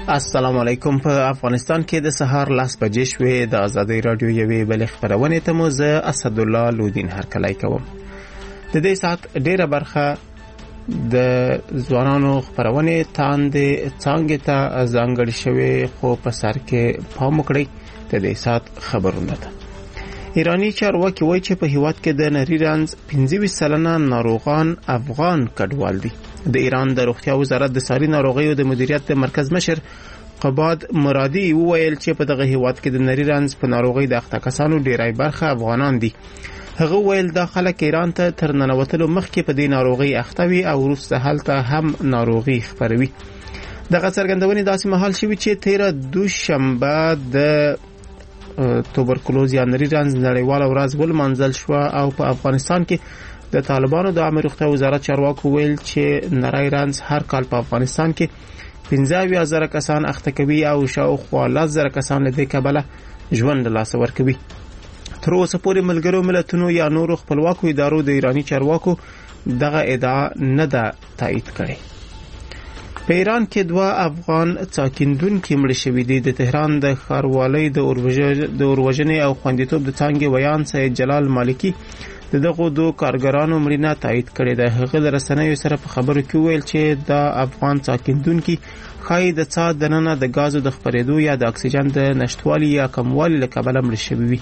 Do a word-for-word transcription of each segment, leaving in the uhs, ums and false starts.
السلام علیکم. په افغانستان کې د سهار لاس بجې شوې. د آزادۍ رادیو یوې بلې خپرونې ته مو زه اسدالله لودین هرکلی کوم. د دې ساعت ډیره برخه د ځوانانو خپرونې تاندې څانګې ته ځانګړې شوې، خو په سر کې پام وکړئ د دې ساعت خبرونه ده. ایرانی چارواکي وایي چې په هیواد کې د نری رنځ پنځه ویشت سلنه ناروغان افغان کډوال دي. د ایران د روغتیا وزارت د ساري ناروغیو د مدیریت د مرکز مشر قباد مرادي وویل چې په دغه هیواد کې د نری رنځ په ناروغي د اخته کسانو ډیری برخه افغانان دي. هغه ویل دا خلک ایران ته تر ننوتلو مخکې په دې ناروغي اخته وي او وروسته هلته هم ناروغي خپروي. دغه څرګندونې داسې مهال شوي چې تیره دوشنبه د توبرکلوز یا نری رنځ نړیواله ورځ ولمانځل شوه او په افغانستان کې د طالبانو د عامه روغتیا وزارت چارواکو ویل چې نری رنځ هر کال په افغانستان کې پنځه اویا زره کسان اخته کوي او شاوخوا لس زره کسان له دې کبله ژوند له لاسه ورکوي. تر اوسه پورې ملګرو ملتونو یا نورو خپلواکو ادارو د ایرانی چارواکو دغه ادعا نه ده تایید کړې. په ایران کې دوه افغان څاکندونکي مړه شوي دي. د تهران د ښاروالۍ د اوروژنې او خوندیتوب د څانګې ویان سید جلال مالکی د دغو دوه کارګرانو مړینه تایید کړې ده. هغه د رسنیو سره په خبرو کې ویل چې دا افغان څاکندونکي ښایي د څا دننه د ګازو د خپرېدو یا د اکسیجن د نشتوالي یا کموالي له کبله مړه شوي وي.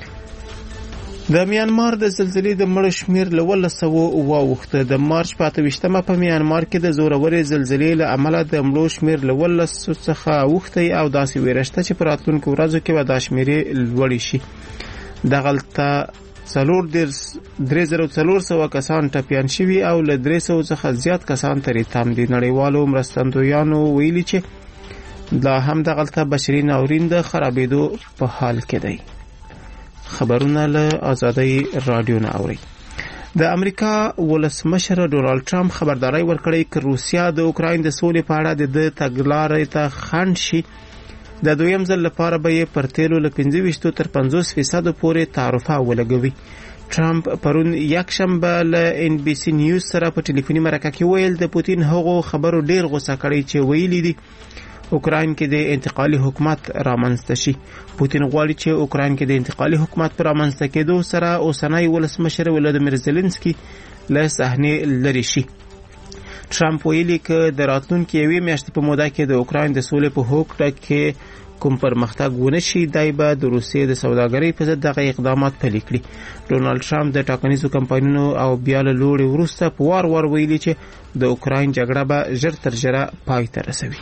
د میانمار د زلزلې د مړو شمیر له اوولس سوه واوښته. د مارچ په اته ویشتمه په میانمار کې د زورورې زلزلې له امله د مړو شمیر له اوولس څخه اوښتی او داسې ویره شته چې په راتلونکو ورځو کې به دا شمیرې لوړې شي. دغلته څلور درې زره څلور سوه کسان ټپیان شوي او له درې سوو څخه زیات کسان ترې تم دي. نړیوالو مرستندویانو ویلي چې لا هم دغلته بشري ناورین د خرابېدو په حال کې دی. خبرونه له آزادۍ رادیو نه اوري. د امریکا ولسمشر ډونالد ټرمپ خبرداري ورکړې چې روسیا د اوکراین د سولې په اړه د تګلارې ته خنډ شي. د دویم ځل لپاره به یې پر تیلو له پنځه ویشت تر پنځوس فیصد پورې تعرفه ولګوي. ټرمپ پرون یکشنبه له ان بي سي نیوز سره په ټلیفوني مرکه کې ویل د پوتین هغو خبرو ډیر غوسه کړی چې ویلي دي اوکراین کې د انتقالي حکومت رامنځته شي. پوتین غواړي چې اوکراین کې د انتقالي حکومت پر رامنځته کېدو سره اوسنی ولسمشر ولادیمیر زيلنسکي له صحنې لرې شي. ټرمپ ویلي چې د راتلونکي یوې میاشتې په موده کې د اوکراین د سولې په هوکړه کې کوم پرمختګ ونه شي دی به د روسیې د سوداګرۍ په ضد دغه اقدامات پلي کړي. ډونالد ټرمپ د ټاکنیزو کمپاینونو او بیا له لوړې وروسته په وار وار ویلي چې د اوکراین جګړه به ژر تر ژره پای ته رسوي.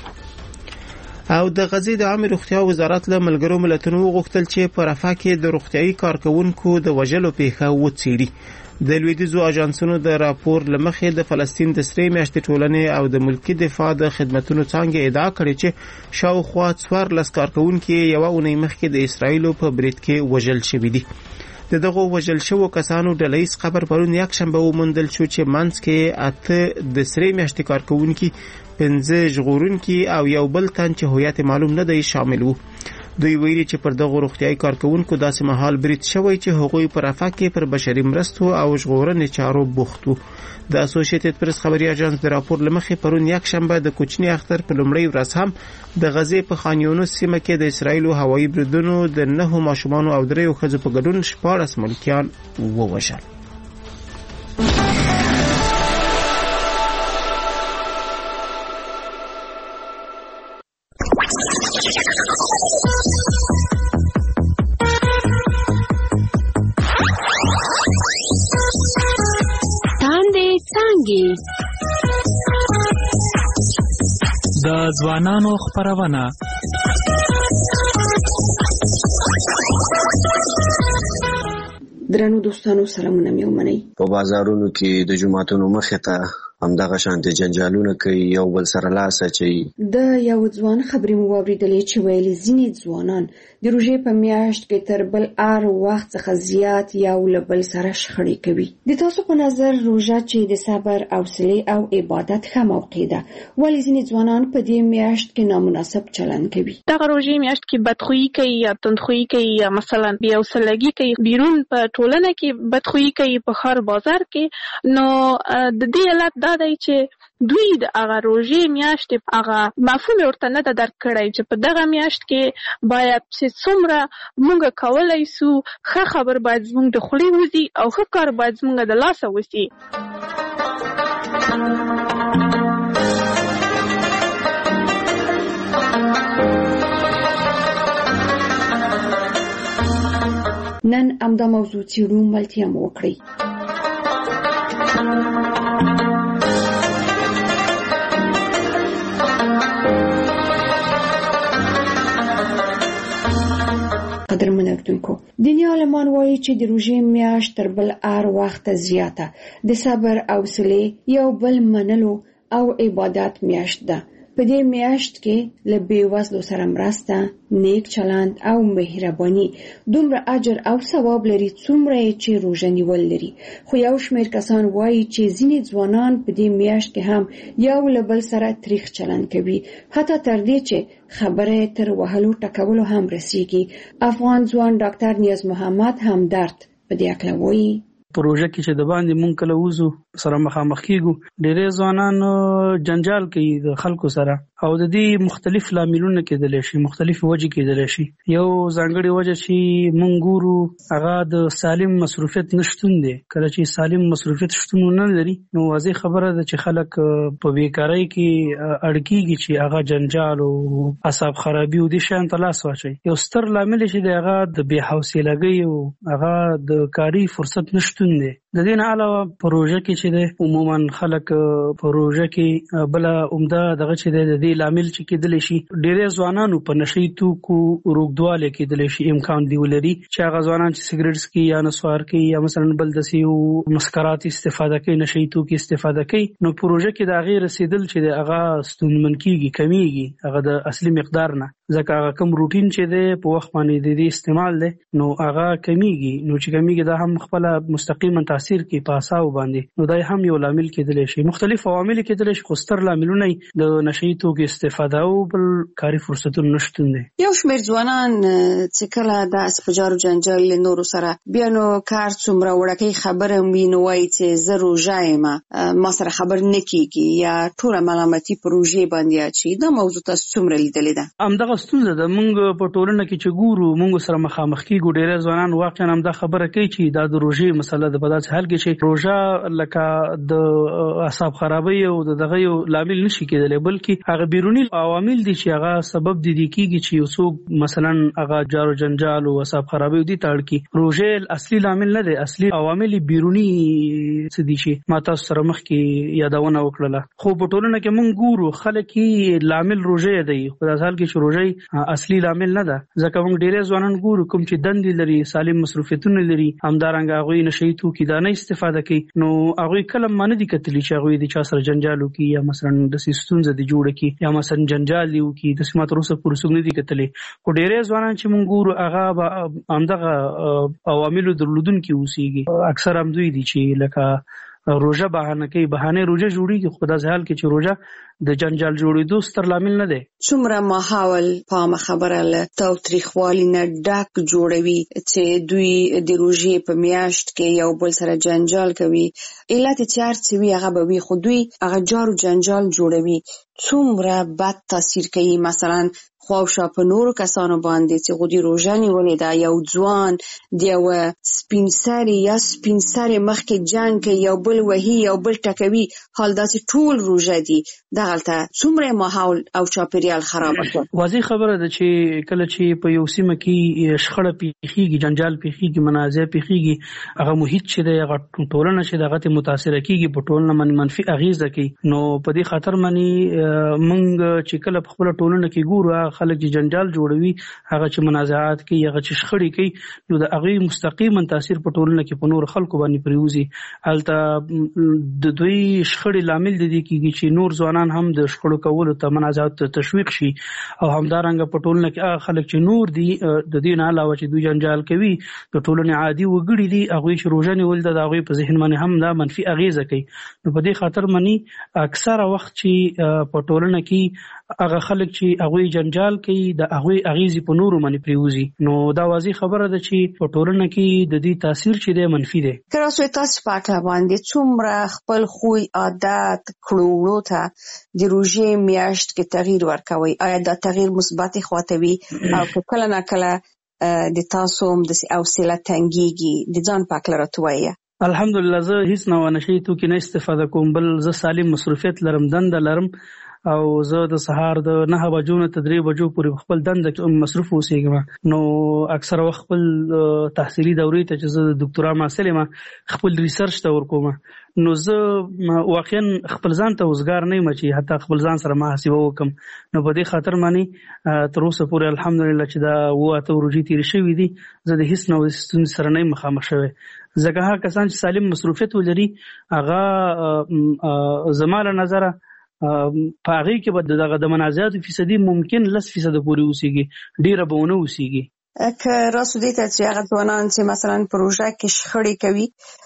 او د غزې د عامه روغتیا وزارت له ملګرو ملتونو وغوښتل چې په رفح کې د روغتیايي کارکونکو د وژلو پیښه وڅېړي. د لویدیځو اژانسونو د راپور له مخې د فلسطین د سرې میاشتې ټولنې او د ملکي دفاع د خدمتونو څانګې ادعا کړې چې شاوخوا څوارلس کارکونکي یوه اونۍ مخکې د اسرائیلو په برید کې وژل شوي دي. د دغو وژل شوو کسانو ډلهییز قبر پرون یکشنبه وموندل شو چې منځ کې اته د سرې میاشتې کارکونکي، پنځه ژغورونکي او یو بل تن چې هویت معلوم نه دی شامل وو. دوی ویلي چې پر دغو روغتیايي کارکونکو داسې مهال برید شوی چې هغوی په رفح کې پر بشري مرستو او ژغورنې چارو بوخت وو. د اسوسییټډ پریس خبري اژانس د راپور له مخې پرون یکشنبه د کوچني اختر په لومړۍ ورځ هم د غزې په خان یونس سیمه کې د اسرائیلو هوایي بریدونو د نهو ماشومانو او دریو ښځو په ګډون شپاړس ملکیان ووژل. د ځوانانو خپرونه درنو دوستانو سلامونه مې ومنئ. په بازارونو کې د جوماتونو مخې ته همدغه شانتي جنجالونه کوي، یو بل سره لاس اچوي. د یو ځوان خبرې مو واورېدلې چې ویلي ځینې ځوانان د روژې په میاشت کې تر بل هر وخت څخه زیات یو له بل سره شخړې کوي. د تاسو په نظر روژه چې د صبر، حوصلې او عبادت ښه موقع ده، ولې ځینې ځوانان په دې میاشت کې نامناسب چلند کوي؟ دغه روژې میاشت کې بدخویي کوي یا تندخویي کوي یا مثلا بې حوصلګي کوي، بیرون په ټولنه کې بدخویي کوي، په ښار بازار کې. نو د دې علت دا دا دی چې دوی د هغه روژې میاشتې هغه مفهوم ورته نه ده درک کړی چې په دغه میاشت کې باید چې څومره موږ کولی سو ښه خبر باید زموږ د خولې وځي او ښه کار باید زموږ د لاسه وځي. نن همدا موضوع څېړو، ملتیا مو وکړئ. قدرمن اردوونکو، دیني عالمان وایي چې د روژې میاشت تر بل هر وخت زیاته د صبر او حوصلې یو بل منلو او عبادت میاشت ده. په دې میاشت کې له بېوزلو سره مرسته، نیک چلند او مهرباني دومره اجر او ثواب لري څومره چې روژه نیول لري. خو یو شمېر کسان وایي چې ځینې ځوانان په دې میاشت کې هم یو له بل سره تریخ چلند کوي، حتی تر دې چې خبره تر وهلو ټکولو هم رسیږي. افغان ځوان ډاکټر نیاز محمد همدرد په دې اړه وایي. په روژه کې چې د باندې مونږ کله وځو سره مخامخ کیږو، ډېری ځوانان جنجال کوي د خلکو سره او د دې مختلف لاملونه کېدلی شي، مختلف وجې کېدلی شي. یو ځانګړې وجه چې مونږ ګورو هغه د سالم مصروفیت نشتون دی. کله چې سالم مصروفیت شتون نه لري نو واضح خبره ده چې خلک په بیکارۍ کې اړ کېږي چې هغه جنجال او اعصاب خرابي او دې شیانو ته لاس واچوي. یو ستر لامل چې دی هغه د بې حوصلګۍ او هغه د کاري فرصت نشتون دی. د دې نه علاوه په روژه کې چې دی عموما خلک په روژه کې بل عمده دغه چې دی د دې لامل چې کېدلی شي ډېری ځوانانو په نشهیي توکو روږدوالی کېدلی شي امکان دی ولري چې هغه ځوانان چې سګرټ څکي یا نسوار کوي یا مثلا بل داسې مسکرات استفاده کوي، نشهیي توکي استفاده کوي، نو په روژه کې د هغې رسېدل چې دی هغه ستونزمن کېږي، کمیږي هغه د اصلي مقدار نه، ځکه هغه کوم روټین چې دی په وخت باندې د دې استعمال دی نو هغه کمیږي. نو چې کمیږي دا هم خپله مستقیما تاثیر کوي په اعصابو باندې، نو دا هم یو لامل کېدلی شي. مختلف عوامل کېدلی شي خو ستر لاملونه د نشهیي توکو استفاده او بل کاري فرصتونو نشتون دی. یو شمېر ځوانان چې کله داسې په جار و جنجال له نورو سره بیا نو کار څومره وړکۍ خبره وي نو وایي چې زه روژه یم، ما سره خبر نه کېږي یا ټوله ملامتي په روژې باندې اچوي. دا موضوع تاسو څومره لیدلې ده؟ همدغه ستونزه ده. موږ په ټولنه کې چې ګورو موږ سره مخامخ کېږو، ډېری ځوانان واقعا همدا خبره کوي چې دا د روژې مسله ده. په داسې حال کې چې روژه لکه د اعصاب خرابۍ او د دغه یو لامل نشي کېدلی، بلکې هغه بیروني عوامل دي چې هغه سبب دي دي کېږي چې یو څوک مثلا هغه جار و جنجال او اعصاب خرابۍ دي ته اړ کړي. روژه اصلي لامل نه دی، اصلي عوامل بیروني څه دي چې ما تاسو سره مخکې یادونه وکړله. خو په ټولنه کې موږ ګورو خلک یې لامل روژه دی، خو په داسې حال کې چې روژه اصلي لامل نه ده، ځکه موږ ډېری ځوانان ګورو کوم چې دندې لري، سالم مصروفیتونه لري، همدارنګه هغوی نشهیي توکي دا نه استفاده کوي، نو هغوی کله ما نه دي کتلي چې هغوی د چا سره جنجال وکړي یا مثلا داسې ستونزه دې جوړه کړي یا مثلا جنجال دې وکړي. داسې ما تر اوسه پورې څوک نه دي کتلي. خو ډېری ځوانان چې موږ ګورو هغه به همدغه عواملو درلودونکي اوسېږي. اکثر همدوی دي چې لکه روژه بهانه کوي، بهانه روژه جوړېږي، خو په داسې حال کې چې روژه د جنجال جوړېدو ستر لامل نه دی. څومره ماحول پامه خبره له تاوتریخوالي نه ډک جوړوي چې دوی د روژې په میاشت کې یو بل سره جنجال کوي. علت چې هر څه وي هغه به وي، خو دوی هغه جار و جنجال جوړوي. څومره بد تاثیر کوي مثلا خواوشا په نورو کسانو باندې چې غوډي روژه نیولې ده، یو ځوان د یو سپین سري یا سپین سري مخکې جنګ کوي، یو بل وهي، یو بل ټکوي، حال داسې ټول روژه دي. دغلته څومره ماحول او چاپیریال خراب کړ. واضح خبره ده چې کله چې په یو سیمه کې شخړه پیښیږي، جنجال پیښیږي، منازع پیښیږي، هغه محیط چې دی هغه ټولنه چې دغه ته متاثره کیږي، په ټولنه باندې منفي اغیزه کوي. نو په دې خاطر باندې موږ چې کله په خپل ټولنه کې ګورو خلک چې جنجال جوړوي، هغه چې منازعات کوي، هغه چې شخړې کوي، نو د هغې مستقیما تاثیر په ټولنه کې په نور خلکو باندې پرېوځي. هلته د دوی شخړې لامل د دې کېږي چې نور ځوانان هم د شخړو کولو ته منازعاتو ته تشویق شي، او همدارنګه په ټولنه کې هغه خلک چې نور دي د دې نه علاوه چې دوی جنجال کوي د ټولنې عادي وګړي دي، هغوی چې روژه نیول ده د هغوی په ذهن باندې هم دا منفي اغیزه کوي. نو په دې خاطر باندې اکثره وخت چې په په ټولنه کې هغه خلک چې هغه جنجال کوي د هغه اغیزې په نورو باندې پریوزي، نو دا واضح خبره ده چې په ټولنه کې د دې تاثیر چې دی منفي دی. که تاسو تاسو پاکه باندې څومره خپل خوی عادت کړو ته د روژې میاشت کې تغییر ورکوي، آیا دا تغییر مثبت خواته وي او کله نه کله د تاسو هم د حوصله تنګيږي د ځان پاک لرتوي؟ الحمدلله زه هیڅ نه ونشي تو کې نه استفاده کوم، بل زه سالم مصروفیت لرم، دند لرم او زه د سهار د نه بجو نه تدریب بجو پورې خپل دند مصروف اوسېږم. نو اکثر وخت خپل تحصیلي دورې ته چې زه د ډاکټرا محصل یم خپل ریسرچ ته ورکوم، نو زه واقعا خپل ځان ته وزګار نه یم چې حتی خپل ځان سره محاسبه وکم. نو په دې خاطر باندې تر اوسه پورې الحمدلله چې دا و اته ورځې تیر شوې دي زه د هیڅ نو ستونزې سره نه مخامخ شوی. ځکه هغه کسان چې سالم مصروفیت ولري هغه زماله نظره په هغه کې به دغه د منازعات فیصدي ممکن لس فیصد پورې اوسېږي، ډیره به ونه اوسېږي. که راسو دې ته چې هغه ځوانان چې مثلا پروژه کې شخړې کوي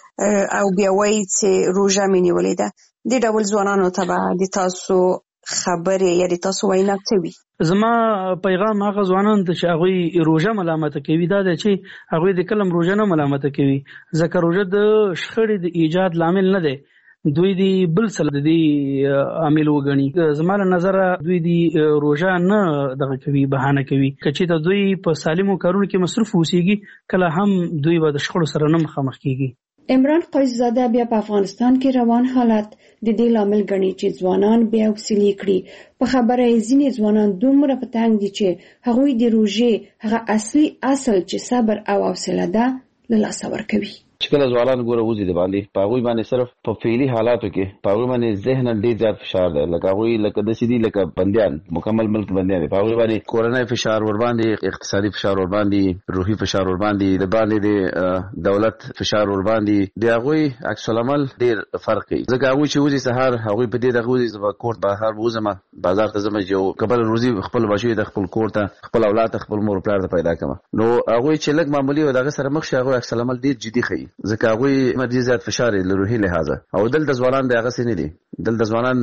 او بیا وایي چې روژه مې نیولې ده، دې ډول ځوانانو ته به د تاسو خبرې یا د تاسو وینا څه وي؟ زما پیغام هغه ځوانانو ته چې هغوی روژه ملامته کوي دا دی چې هغوی د کلم روژه نه ملامته کوي، ځکه روژه د شخړې د ایجاد لامل نه دی، دوی دی بل څه د دې عامل وګڼي. زما له نظره دوی دی روژه نه دغه کوي، بهانه کوي. که چېرته دوی په سالمو کارونو کې مصروف اوسېږي کله هم دوی به د شخړو سره نه مخامخ کېږي. عمران قیصزاده بیا په افغانستان کې روان حالت د دې لامل ګڼي چې ځوانان بیا وسیلې کړي. په خبره یې ځینې ځوانان دومره په تنګ دي چې هغوی د روژې هغه اصلي اصل چې صبر او حوصله ده له لاسه ورکوي. چې کله ځوانان ګوره وځي د باندې په هغوی باندې صرف په فعلي حالاتو کې په هغوی باندې ذهناً ډېر زیات فشار دی، لکه هغوی لکه داسې دي لکه بندیان، مکمل ملک بندیان دي. په هغوی باندې کورنۍ فشار ورباندې، اقتصادي فشار ورباندې، روحي فشار ورباندې، د باندې د دولت فشار ورباندې، د هغوی عکس العمل ډېر فرق کوي. ځکه هغوی چې وځي سهار هغوی په دې دغه وځي زه کور بهر وځم بازار ته ځم چې قبل روزي خپل بچي د خپل کور ته خپل اولاد ته خپل مور پلار ته پیدا کړم. نو هغوی چې لږ معمولي و دغه سره مخ شي هغوی عکس العمل ډېر جدي ښیي، ځکه هغوی مدي زیات فشار له روحي لحاظه. او دلته ځوانان د هغه سینې دي، دلته ځوانان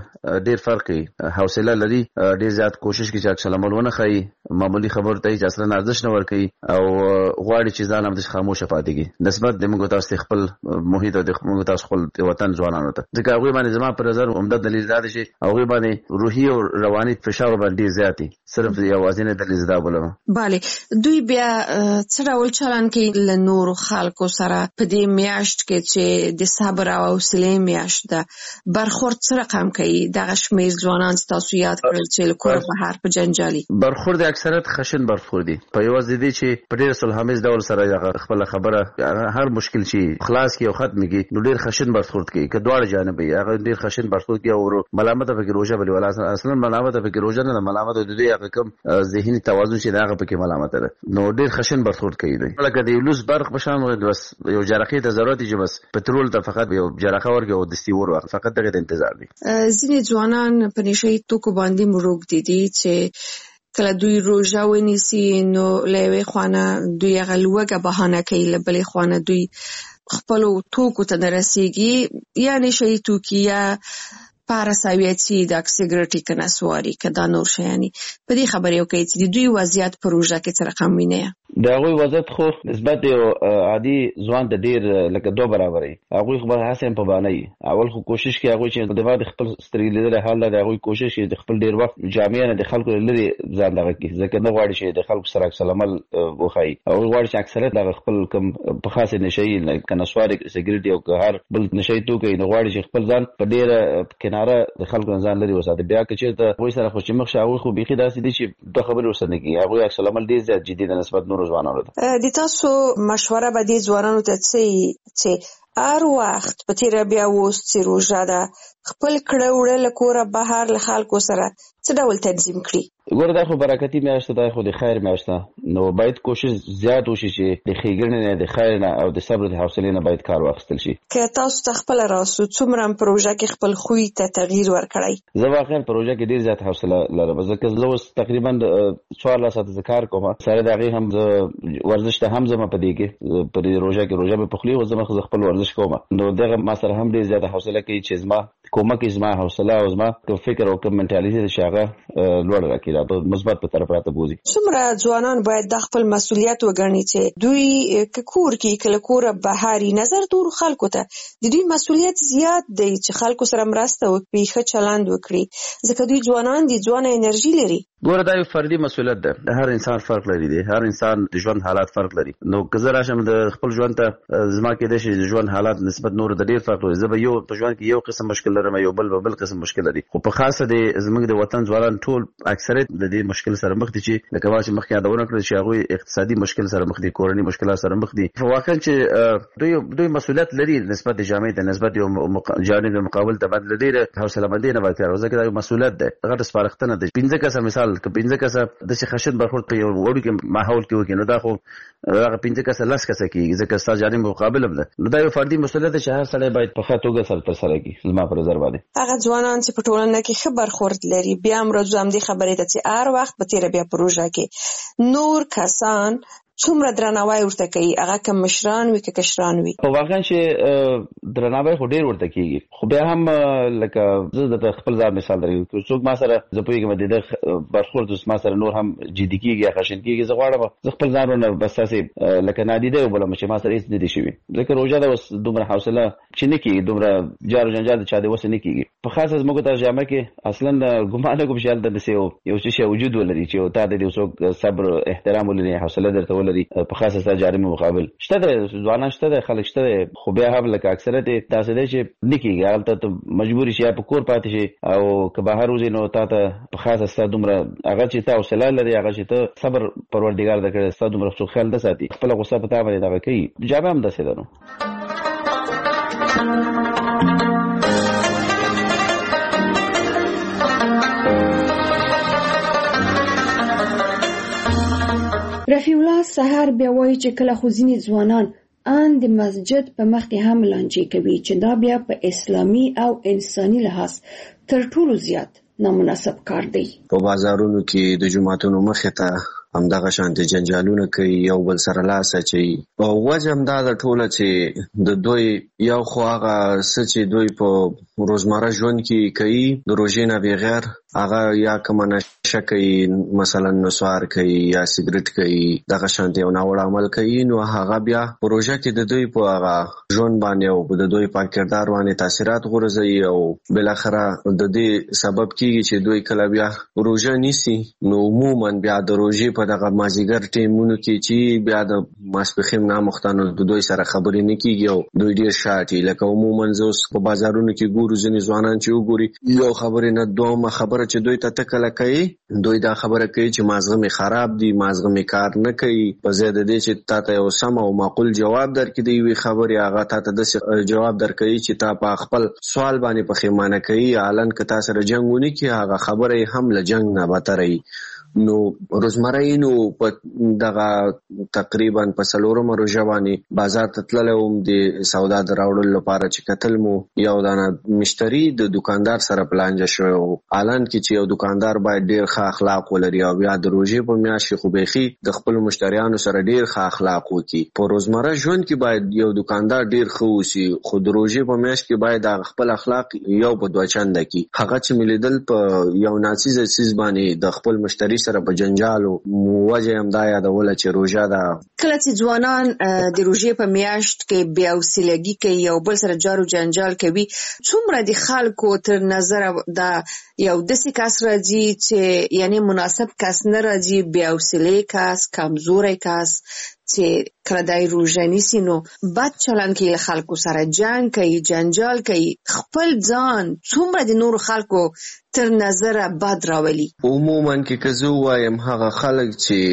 ډېر فرق کوي، حوصله لري، ډېر زیات کوشش کوي چې عکس العمل ونه ښیي، معمولي خبرو ته چې اصلا ارزښت نه ورکوي او غواړي چې ځان همداسې خاموشه پاتې کړي نسبت د موږ تاسو خپل محیط او د موږ تاسو خپل وطن ځوانانو ته. ځکه هغوی باندې زما په نظر عمده دلیل دا دی چې هغوی باندې روحي او رواني فشار باندې ډېر زیات دي. صرف یوازینی دلیل دا بولم. بله، دوی بیا څه ډول چلند کوي له نورو خلکو سره په دې میاشت کې چې د صبر او حوصلې میاشت ده؟ برخورد څه رقم کوي دغه شمېر ځوانان چې تاسو یاد کړل چې له کوره بهر په جنجالي برخورد اکثریت خشن برخورد دي، په یوازې دي چې په ډېر صلحامیز ډول سره خپل خبره هر مشکل شي خلاص کی او ختم کی، نو ډېر خشن برخورد کوي. که دواړه جانب یې هغه ډېر خشن برخورد کوي او ملامت پکې روژه بلې ولا اصلا ملامت پکې روژه نه، ملامت د دوی هغه کم ذهني توازن چې هغه پکې ملامت ده، نو ډېر خشن برخورد کوي. دوی لکه د لوس برق بشان بس یو جرقې ته ضرورت چې بس پټرول ته فقط یو جرقه ورګي او دستي ور ور فقط دغه انتظار دي. ځینې ځوانان په نشي توکو باندې مروږ دي دي چې کله دوی روژه ونیسي نو له یوې خوانه دوی هغه لوږه بهانه کوي، له بلې خوانه دوی خپلو توکو ته نه رسېږي، یا نشي توکي یا پاراساویتي د سیګریټي که نسواري که دا نور شیانې. په دې خبرې وکړئ چې د دوی وضعیت په روژه کې څه رقم وینئ؟ د هغوی وضعیت خو نسبت یو عادي ځوان ته ډېر لکه دوه برابر وي. هغوی خو هڅه هم په بانه وي، اول خو کوشش کوي هغوی چې د د خپل سترګې لیدلی حال ده، د هغوی کوشش کوي د خپل ډېر وخت جامع نه د خلکو لرې ځان دغه کړي، ځکه نه غواړي چې د خلکو سره عکس العمل وښایي. هغوی غواړي چې اکثریت دغه خپل کوم په خاصې نشهیي که نسواري سیګریټ او که هر بل نشهیي توکی نو غواړي چې خپل ځان په ډېره کناره د خلکو نه ځان لرې وساتي. بیا که چېرته هغوی سره خو چې مخ شي هغوی خو بیخي داسې دي چې دوه خبرې ورسره نه کوي، هغوی عکس العمل ډېر زیات جدي ده نسبت نورو ځوانانو ته. د تاسو مشوره به دې ځوانانو ته څه چې هر وخت په تیره بیا اوس چې روژه ده خپل کړه وړه له کوره بهر له خلکو سره څه ډول تنظیم کړي؟ ګوره دا خو برکتي میاشت ده، خو د خیر میاشت ده، نو باید کوشش زیات وشي چې د ښېګڼې نه د خیر نه او د صبر د حوصلې نه باید کار واخیستل شي. که تاسو ته خپله راسو څومره په روژه کې خپل خوی ته تغییر ورکړی؟ زه واقعا په روژه کې ډېر زیات حوصله لرم، ځکه زه اوس تقریبا څوارلس ساعته زه کار کوم، سره د هغې هم زه ورزش ته هم ځم په دې کې، په دې روژه کې روژه مې په خولې وځم خو زه خپل ورزش کوم، نو دغه ما سره هم ډېر زیاته حوصله کوي چې زما کومک زما حوصله او زما فکر او کوم منټالیټي چې هغه لوړ راکړي دا په مثبت په طرف راته بوزي. څومره ځوانان باید د خپل مسؤلیت وګڼي چې دوی کور کې کله کور بهاري نظر تور خلکو ته د دوی مسؤلیت زیات دی چې خلکو سره مرسته وکړي، ښه چلند وکړي، ځکه دوی ځوانان دي، ځوانه انرژي لري. ګوره دا یو فردي مسؤلیت ده، هر انسان فرق لري دی، هر انسان د ژوند حالات فرق لري. نو که زه راشم د خپل ژوند ته زما کې د شي ژوند حالات نسبت نور د ډیر فرق لري. زه به یو په ژوند کې یو قسم مشکل لرم، یو بل بل قسم مشکل لري، خو په خاصه د زموږ د وطن ځوانان ټول اکثریت د دې مشکل سره مخ دي چې لکه واچ مخکې یادونه کړل چې هغه اقتصادي مشکل سره مخ دي، کورنۍ مشکلات سره مخ دي. واقعا چې دوی دوی مسؤلیت لري نسبت د جامعې ته، نسبت یو جانب مقابل ته باندې ډیر حوصله مندي نه وکړي. ځکه دا یو مسؤلیت ده، غټ سپارښتنه ده. پنځه کسه مثال ک پنځه کسه د څه خشن برخورد په یو وړو کې ماحول کې وکړي، نو دا خو هغه پنځه کسه لاس کسه کېږي، ځکه ستاسو جانب مقابل هم ده. نو دا یو فردي مسؤلیت چې هر سړی باید په ښه توګه سره ترسره کړي. زما په نظر باندې هغه ځوانان چې په ټولنه کې ښه برخورد لري، بیا هم راځو هم دې خبرې ته چې هر وخت په تیره بیا پروژه کې نور کسان څومره درناوی ورته کوي، هغه که مشران وي که کشران وي. خو واقعا چې درناوی خو ډیر ورته کېږي، خو بیا هم لکه زه د خپل ځان مثال درکوم، که څوک ما سره زه پوهېږم د ده برخورد ما سره نور هم جدي کېږي یا خشن کېږي، زه غواړم زه خپل ځان ورنه بس داسې لکه نادیده وبولم چې ما سره هېڅ نه دي شوي. ځکه روژه ده اوس دومره حوصله چې نه کېږي، دومره جار و جنجال د چا د وسه نه کېږي. په خاصه زموږ ترجمه کې اصلا ګمان نه کوم چې هلته داسې یو څه وجود ولري چې تا د څوک صبر احترام ولري، حوصله درته ولري، په خاصه سره جاري مقابل شته ده، ځوانان شته ده، خلک شته ده، خو بیا هم لکه اکثریت داسې دی چې نه کېږي. هلته ته مجبوري شي یا په کور پاتې شي او که بهر وځې نو تا ته په خاصه ستا دومره هغه چې ته حوصله لري، هغه چې ته صبر پروردګار درکړی ستا دومره څوک خیال نه ساتي، خپله غصه په تا باندې دغه کوي. جامې هم داسې ده. نو رفیع الله سحر بیا وایي چې کله خو ځینې ځوانان ان د مسجد په مخ کې هم لانجې کوي چې دا بیا په اسلامي او انساني لحاظ تر ټولو زیات نامناسب کار دی. په بازارونو کې د جماعتونو مخې ته همدغه شانتي جنجالونه کوي، یو بل سره لاس اچوي، او وجه همدا ده ټوله چې د دوی یو خو هغه څه چې دوی په روزمره ژوند کې کوي د روژې نه بغیر، هغه یا کومه نشه کوي، مثلا نسوار کوي یا سګرټ کوي، دغه شانتي یو ناوړه عمل کوي، نو هغه بیا په روژه کې د دوی په هغه ژوند باندې او د دوی په کردار باندې تاثیرات غورځوي، او بالاخره د دې سبب کېږي چې دوی کله بیا روژه نیسي، نو عموما بیا د روژې په دغه مازیګر ټیمونو کې چې بیا د ماسپښین نامختانو د دوی سره خبرې نه کېږي او دوی ډېر شاټي. لکه عموما زه اوس په بازارونو کې ګورو ځینې ځوانان چې وګوري یو خبرې نه دومه خبره چې دوی ته تکله کوي، دوی دا خبره کوي چې مازغه مې خراب دي، مازغه مې کار نه کوي، په ځای د دې چې تا ته یو سم او معقول جواب درکړي د یوې خبرې، هغه تا ته داسې جواب درکوي چې تا په خپل سوال باندې پښیمانه کوي، حالان که تا سره جنګ ونه کړي هغه خبره یې هم له جنګ نه بدتره وي. نو روزمره نو په دغه تقریبا په څلورمه روژه باندې بازار ته تللی وم د سودا د راوړلو لپاره چې کتل مو یو دانه مشتري د دکاندار سره پلانجه شوی و، حالان کې چې یو دکاندار باید ډېر ښه اخلاق ولري او بیا د روژې په میاشت کې خو بیخي د خپلو مشتریانو سره ډېر ښه اخلاق وکړي. په روزمره ژوند کې باید یو دکاندار ډېر ښه اوسي، خو د روژې په میاشت کې باید هغه خپل اخلاق یو په دوه چنده کړي. هغه چې مې لیدل په یو ناڅیزه څیز باندې د خپل مشتري سره په جنجالو وجه هم دا یادوله چې روژه ده. کله چې ځوانان د روژې په میاشت کې بې حوصلګي کوي، یو بل سره جار و جنجال کوي، څومره د خلکو تر نظره دا یو داسې کس راځي چې یعنی مناسب کس نه راځي، بې حوصلې کس، کمزوری کس چې کله دای روژه نیسي نو بد چلند کوي، له خلکو سره جنګ کوي، جنجال کوي، خپل ځان څومره د نورو خلکو تر نظره بد راولي. عموما کې که زه ووایم هغه خلک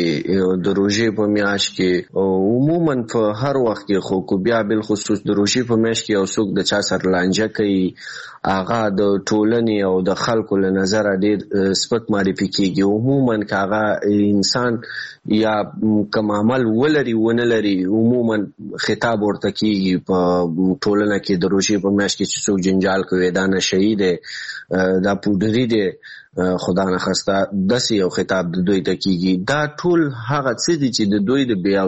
چې د روژې په میاشت کې عموما په هر وخت کې، خو کو بیا بالخصوص د روژې په میاشت کې یو څوک د چا سره لانجه کوي، هغه د ټولنې او د خلکو له نظره ډېر سپک معرفي کېږي. عموما که هغه انسان یا کوم عمل ولري ونه لري، عموما خطاب ورته کېږي په ټولنه کې د روژې په میاشت کې چې څوک جنجال کوي، دا نشهي دی، دا پودري دی، خدا نه خسته داسې یو خطاب د دوی ته کیږي. دا ټول هغه څه دي چې د دوی د بې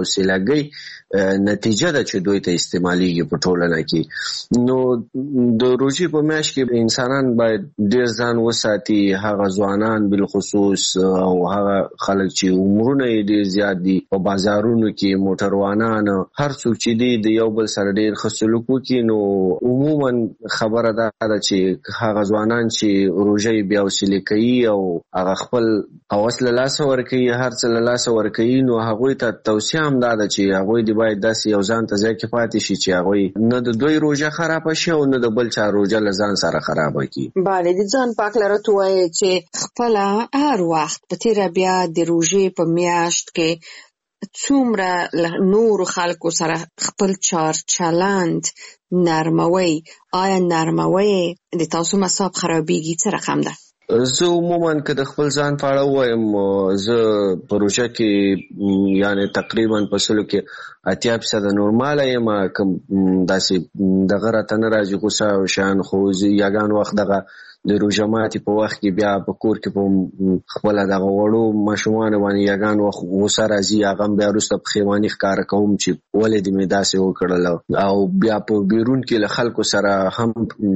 حوصلګۍ نتیجه ده چې دوی ته استعمالیږي په ټولنه کې. نو د روژې په میاشت کې انسانان باید ډېر ځان وساتي، هغه ځوانان بالخصوص او هغه خلک چې عمرونه یې ډېر زیات دي، په بازارونو کې موټروانان، هر څوک چې دی د یو بل سره ډېر ښه سلوک وکړي. نو عموما خبره دا ده چې هغه ځوانان چې روژه یې بې حوصلې کوي او هغه خپل هوس له لاسه ورکوي، هر څه له لاسه ورکوي، نو هغوی ته توصیه هم دا ده چې هغوی دې باید داسې یو ځان ته ځای کې پاتې شي چې هغوی نه د دوی روژه خرابه شي او نه د بل چا روژه له ځان سره خرابه کړي. بله، د ځان پاک لرت وایي چې خپله هر وخت په تیره بیا د روژې په میاشت کې څومره نورو خلکو سره خپل چار چلند نرموي. آیا نرموي د تاسو مصاب خرابېږي څه رقم ده؟ زه عموما که د خپل ځان په اړه ووایم، زه په روژه کې یعنی تقریبا په سلو کې اتیا فیصده نورماله یم. کوم داسې دغه راته نه راځي غوسه او شیان، خو یګان وخت دغه د روژه ماتي په وخت کې بیا په کور کې په خپله دغه وړو ماشومانو باندې یګان وخت غوسه راځي، هغه هم بیا وروسته پښیماني ښکاره کوم چې ولې دې مې داسې وکړل. او بیا په بیرون کې له خلکو سره هم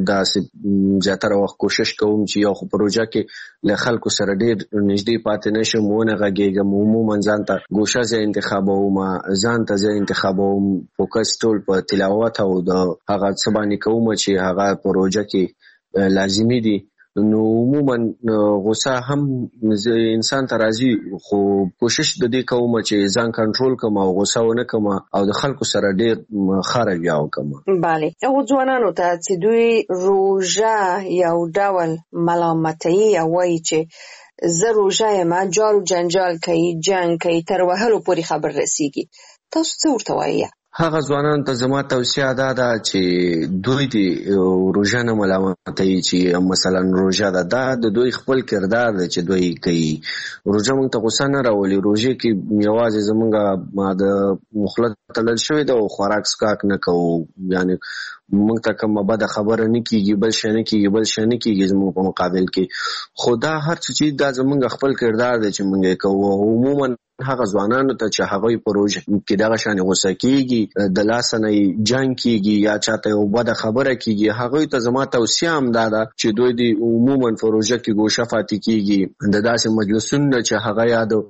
داسې زیاتره وخت کوشش کوم چې یو خو په روژه کې له خلکو سره ډېر نږدې پاتې نه شم، ونه غږېږم. عموما ځان ته ګوشه ځای انتخابوم، ځان ته ځای انتخابوم، فوکس ټول په تلاوت او د هغه څه باندې کوم چې هغه په روژه کې لازمي دي. نو عموما غوسه هم انسان ته راځي، خو کوشش د دې کوم چې ځان کنټرول کوم او غوسه ونه کوم او د خلکو سره ډېر ښه رویه وکړم. بله، هغو ځوانانو ته چې دوی روژه یو ډول ملامتوي او وایي چې زه روژه یم، جار و جنجال کوي، جنګ کوي، تر وهلو پورې خبر رسیږي، تاسو څه ورته وایي؟ هغه ځوانانو ته زما توصیه دا ده چې دوی د روژه نه ملامتوي چې مثلا روژه ده، دا د دوی خپل کردار دی چې دوی کوي. روژه موږ ته غوسه نه راولي. روژې کې یوازې زموږ د مخله تړل شوې ده او خوراک څښاک نه کوو، یعنی موږ ته کومه بده خبره نه کېږي، بل شی نه کېږي، بل شی نه کېږي زموږ په مقابل کې. خو دا هر څه چې دا زموږ خپل کردار دی چې موږ یې کوو. عموما هغه ځوانانو ته چې هغوی په روژه کې دغه شانې غوسه کېږي، د لاسه نه جنګ کېږي یا چاته یو بده خبره کېږي، هغوی ته زما توصیه هم دا ده چې دوی د عموما په روژه کې ګوشه پاتې کېږي، د داسې مجلسونو نه چې هغه یا د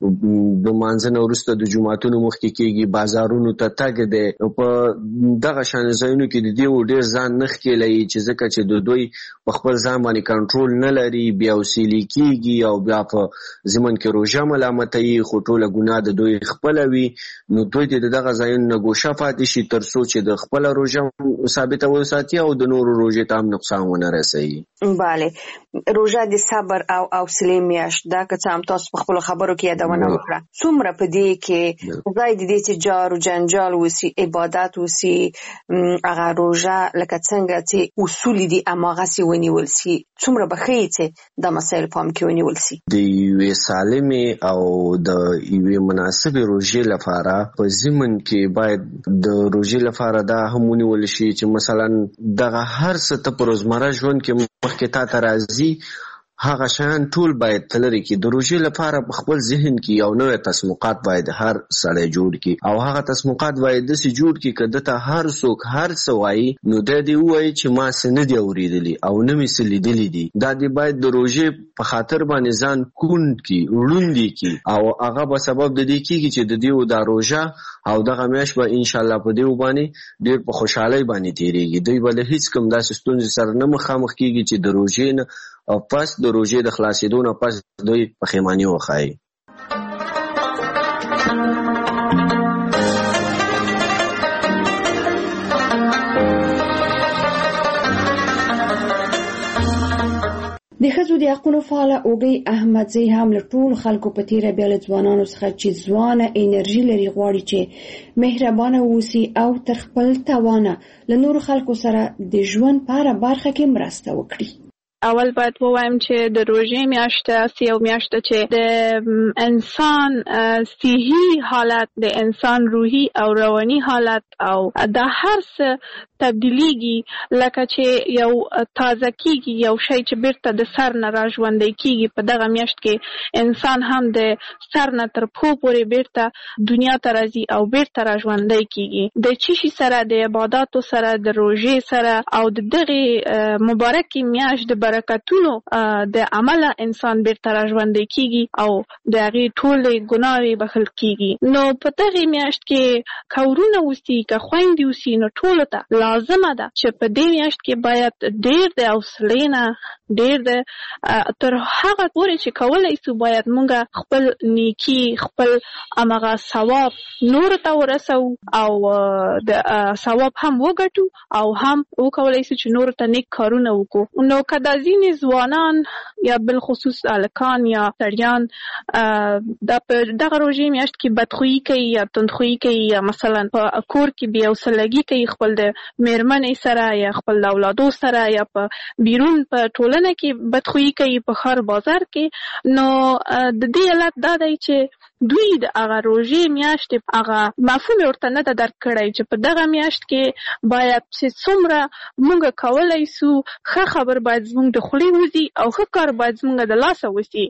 لمانځه نه وروسته د جوماتونو مخکې کېږي، بازارونو ته تګ دی، په دغه شانې ځایونو کې د دې ډېر ځان نه ښکېلوي چې ځکه چې د دوی په خپل ځان باندې کنټرول نه لري، بې حوصلې کېږي او بیا په ضمن کې روژه ملامتوي، خو ټوله ګناه د دوی خپله وي. نو دوی د دغه ځایونو نه ګوشه پاتې شي تر څو چې د خپله روژه ثابته وساتي او د نورو روژې ته هم نقصان ونه رسوي. بله، روژه د صبر او حوصلې میاشت ده، که څه هم تاسو په خپلو خبرو کې یادونه وکړه. څومره په دې کې ځای د دې چې جار و جنجال وسي، عبادت وسي، هغه روژه لکه څنګه چې اصول دي هماغسې ونیول سي، څومره به ښیي چې دا مسایل پام کې ونیول سي؟ د یوې سالمې او د یوې مناسبې روژې لپاره په ضمن کې باید د روژې لپاره دا هم ونیول شي چې مثلا دغه هر څه ته په روزمره ژوند کې مخکې تا ته راځي، هغه شیان ټول باید تلري کې. د روژې لپاره په خپل ذهن کې یو نوی تصمیمات باید هر سړی جوړ کړي او هغه تصمیمات باید داسې جوړ کړي که دته هر څوک هر څه وایي نو دا دې ووایي چې ما څه نه دي اورېدلي او نه مې څه لیدلي دي. دا دې باید د روژې په خاطر باندې ځان کوڼ کړي، ړوند کړي او هغه به سبب د دې کېږي چې د دې دا روژه او دغه میاشت به انشاءالله په دې باندې ډېر په خوشحالۍ باندې تېرېږي. دوی به له هېڅ کوم داسې ستونزې سره نه مخامخ کېږي چې د روژې نه او پس د روژې د خلاصېدو نه پس دوی پښیماني وښایي. د ښځو د حقونو فعاله اوږۍ احمدزۍ هم له ټولو خلکو په تېره بیا له ځوانانو څخه چې ځوانه انرژي لري غواړي چې مهربانه اوسي او تر خپل توانه له نورو خلکو سره د ژوند په هره برخه کې مرسته وکړي. اول باید ووایم چې د روژې میاشت داسې یو میاشت ده چې د انسان صحي حالت، د انسان روحي او رواني حالت او د هر څه تبدیلیږي لکه چې یو تازه کیږي، یو شی چې بیرته د سر نه را ژوندی کیږي. په دغه میاشت کې انسان هم د سر نه تر پښو پورې بیرته دنیا ته راځي او بیرته را ژوندی کیږي. د چشي سره، د عباداتو سره، د روژې سره او د دغه مبارکې میاشت د برکتونو د عمله انسان بیرته را ژوندی کیږي او د هغې ټولې ګناوې بخښل کیږي. نو په دغه میاشت کې که ورونه اوسي، که خویندې اوسي، نو ټولو ته لازمه ده چې په دې میاشت کې باید ډېر د حوصلې نه، ډېر د تر هغه پورې چې کولی سو باید مونږ خپل نیکي، خپل همغه ثواب نورو ته ورسو او د ثواب هم وګټو او هم وکولی سو چې نورو ته نیک کارونه وکړو. نو که دا ځینې ځوانان یا بالخصوص هلکان یا سړیان دا په دغه روژې میاشت کې بدخویي کوي یا تندخویي کوي یا مثلا په کور کې بې حوصلګي کوي خپل د مېرمنې سره یا خپل د اولادو سره یا په بیرون په ټولنه کې بدخویي کوي په ښار بازار کې، نو د دې علت دا دی چې دوی د هغه روژې میاشت هغه مفهوم ورته نه ده درک کړی چې په دغه میاشت کې باید چې څومره مونږ کولی سو ښه خبر باید زموږ د خولې وځي او ښه کار باید زموږ د لاسه وسي.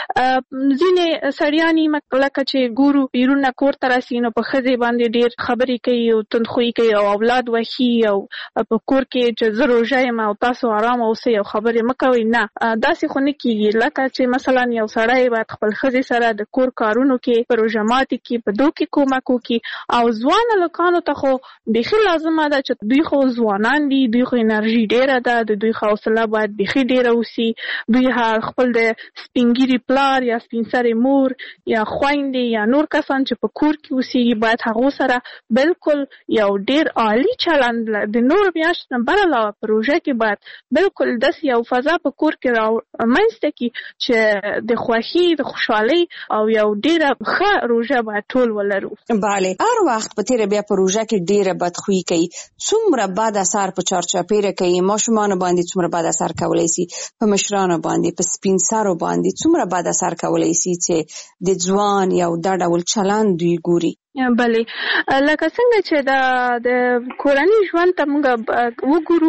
ځینې سړیان لکه چې ګورو بیرون نه کور ته راسي نو په ښځې باندې ډېر خبرې کوي او تندخویي کوي او اولاد وښي او په کور کې چې زه روژه یم او تاسو ارامه اوسئ او خبرې مه کوئ. نه، داسې خو نه کېږي. لکه چې مثلا یو سړی باید خپل ښځې سره د کور کارونو کې، په روژه ماتي کې، په دو کې کومک وکړي. او ځوان هلکانو ته خو بیخي لازمه ده چې دوی خو ځوانان دي، دوی خو انرژي ډېره ده، د دوی خو حوصله باید بیخي ډېره اوسي. دوی خپل د سپین ږیري پلار یا سپین سرې مور یا خویندې یا نور کسان چې په کور کې اوسېږي باید هغو سره بالکل یو ډېر عالي چلند د نورو میاشتو نه بر علاوه په روژه کې باید بالکل داسې یو فضا په کور کې رامنځته کړي چې د خوښۍ، د خوشحالۍ او یو ډېره ښه روژه باید ټول ولرو. بله، هر وخت په تیره بیا په روژه کې ډېره بدخویي کوي. څومره بد اثر په چارچاپېره کوي، ماشومانو باندې څومره بد اثر کولی سي، په مشرانو باندې، په سپین سرو باندې څومره بد اثر کولی سي چې د ځوان یو دا ډول چلند دوی ګوري. بله، لکه څنګه چې دا د کورني ژوند ته موږ وګورو،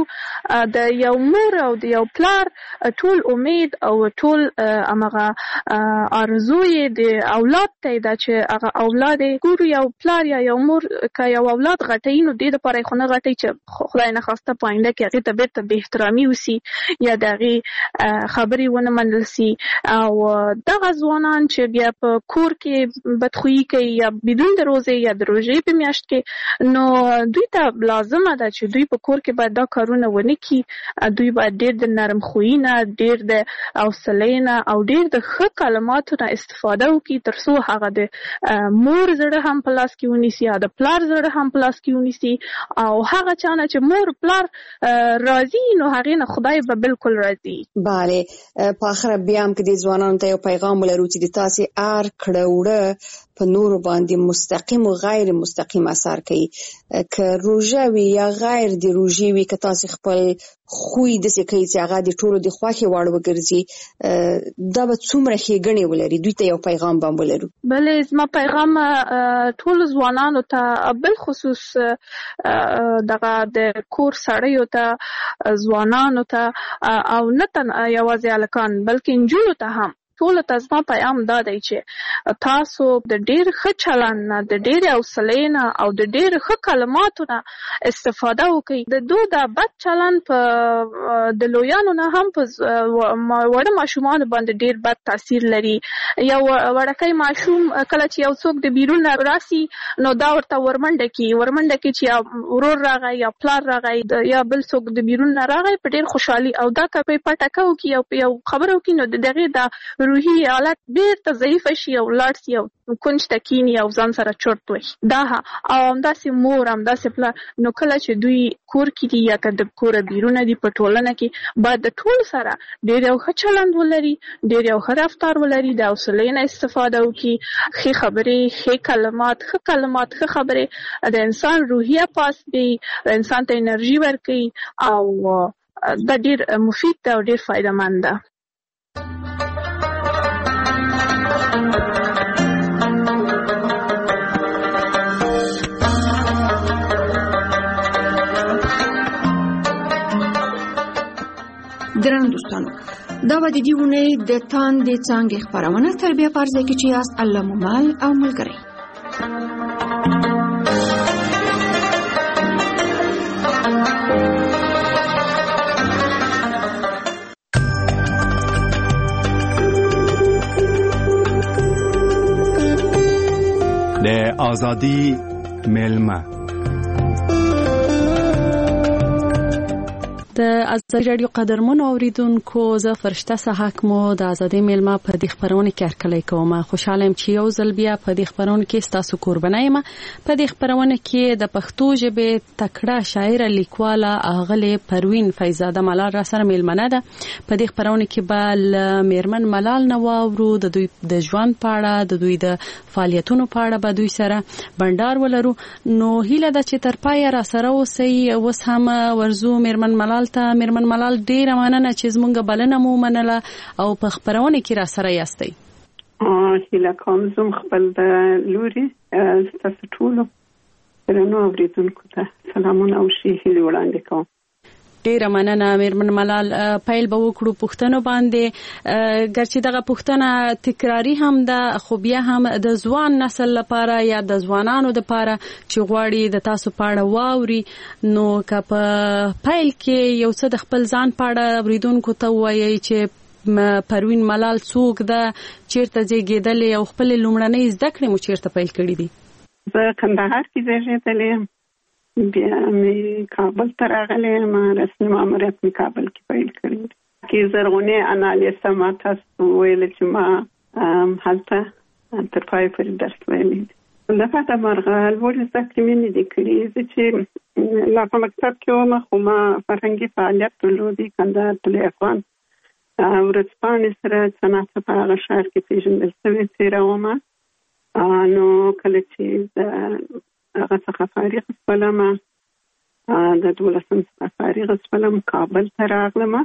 د یو مور او د یو پلار ټول امید او ټول همغه آرزو یې د اولاد ته ده چې هغه اولاد یې ګورو. یو پلار یا یو مور که یو اولاد غټوي نو دې دپاره یې خو نه غټوي چې خدای نخواسته په آینده کې هغې ته بېرته بې احترامي وسي یا د هغې خبرې ونه منل سي. او دغه ځوانان چې بیا په کور کې بدخویي کوي یا بدون د روزې یا د روژې په میاشت کې، نو دوی ته لازمه ده چې دوی په کور کې باید دا کارونه ونه کړي. دوی باید ډېر د نرم خویي نه، ډېر د حوصلې نه او ډېر د ښه کلماتو نه استفاده وکړي تر څو هغه د مور زړه هم په لاس کې ونیسي او د پلار زړه هم په لاس کې ونیسي. او هغه چا نه چې مور پلار راضي نو هغې نه خدای به بالکل راضي. بله، په آخره بیا هم که دې ځوانانو ته یو پیغام ولرو چې د تاسې هر کړه وړه په نورو باندې مستقیم او غیر مستقیم اثر کوي، که روژه وي یا غیر د روژې وي، که تاسې خپل خوی داسې کوي چې هغه د ټولو د خوښې وړ وګرځي، دا به څومره ښېګڼې ولري. دوی ته یو پیغام به هم ولرو. بلې، زما پیغام ټولو ځوانانو ته بالخصوص دغه د کور سړیو ته، ځوانانو ته او نه تنها یوازې هلکان بلکې نجونو ته هم ټولو ته زما پیغام دا دی چې تاسو د ډېر ښه چلند نه، د ډېرې حوصلې نه او د ډېر ښه کلماتو نه استفاده وکړئ. د دو دا بد چلند په د لویانو نه هم په وړه ماشومانو باندې ډېر بد تاثیر لري. یو وړکی ماشوم کله چې یو څوک د بیرون نه راسي نو دا ورته ورمنډه کړي ورمنډه کړي چې یا ورور راغی یا پلار راغی یا بل څوک د بیرون نه راغی په ډېر خوشحالي، او دا که په پټکه وکړي او په یو خبره وکړي نو د هغې دا روحي حالت بیرته ضعیفه شي او لاړ شي او کونج ته کیني او ځان سره چرت وشي. دا او همداسې مور همداسې پلار، نو کله چې دوی کور کې دي یا که د کوره بیرونه دي په ټولنه کې باید د ټول سره ډېر یو ښه چلند ولري، ډېر یو ښه رفتار ولري، د حوصلې نه استفاده وکړي، ښې خبرې، ښې کلمات، ښه کلمات، ښه خبرې د انسان روحیه پاس دی، د انسان ته انرژي ورکوي او دا ډېر مفید ده او ډېر فایده مند ده. درنو دوستانو دا به د دې اونۍ د تاندې څانګې خپرونه تر بیا په هر ځای کې چې یاست الله مو مل او ملګری. د آزادی میلمه د ازادي رادیو قدرمنو اوریدونکو زه فرشته صحاک مو د ازادي میلمه په دې خبرونه کې هرکلی کوم. خوشاله یم چې یو ځل بیا په دې خبرونه کې ستاسو قرباني یم. په دې خبرونه کې د پښتو ژبې تکړه شاعر لیکواله اغلې پروین فیضزاده ملال را سره میلمنه ده. په دې خبرونه کې به میرمن ملال نو اورو د دوی د ژوند په اړه د دوی د فعالیتونو په اړه به دوی سره بندر ولرو. نو هیله ده چې تر پای را سره اوسئ. اوس هم ورزو میرمن ملال ته میرمن ملال ډیره مننه چې زمونږ بلنه مو منله او په خبرونه کې را سره یاستئ. هیله کوم زم خپل د لوري تاسو ټول درنو اوریدونکو ته سلامونه او ښې هیلې وړاندې کوم. ډیره مننه میرمن ملال. پیل به وکړو پښتنو باندې. ګرچې دغه پښتنه تکراری هم ده خو بیا هم د ځوان نسل لپاره یا د ځوانانو لپاره چې غواړي د تاسو پاړه واوري نو که په پیل کې یو څه د خپل ځان پاړه اوریدونکو ته وایي چې پروین ملال څوک ده، چیرته زیږیدلې او خپل لومړنۍ زده کړې مو چیرته پیل کړې دي؟ زه کندهار کې زیږیدلې یم، بیا مې کابل ته راغلې یم، رسمي ماموریت مې کابل کې پیل کړی دی. کې زرغونې انالیسه ما تاسو ویل چې ما هلته تر پای پورې درس ویلی دی. د پاته مرغه لوړې زده کړې مې نه دي کړې. زه چې لا په مکتب کې وم خو ما فرهنګي فعالیت درلودی. کندهار طلوع افغان ورځپاڼې سره صنعت په هغه ښار کې پېژندل شوې تېره ومه. نو کله چې د هغه څخه فارغ شولم د دولسم څخه فارغ شولم کابل ته راغلم.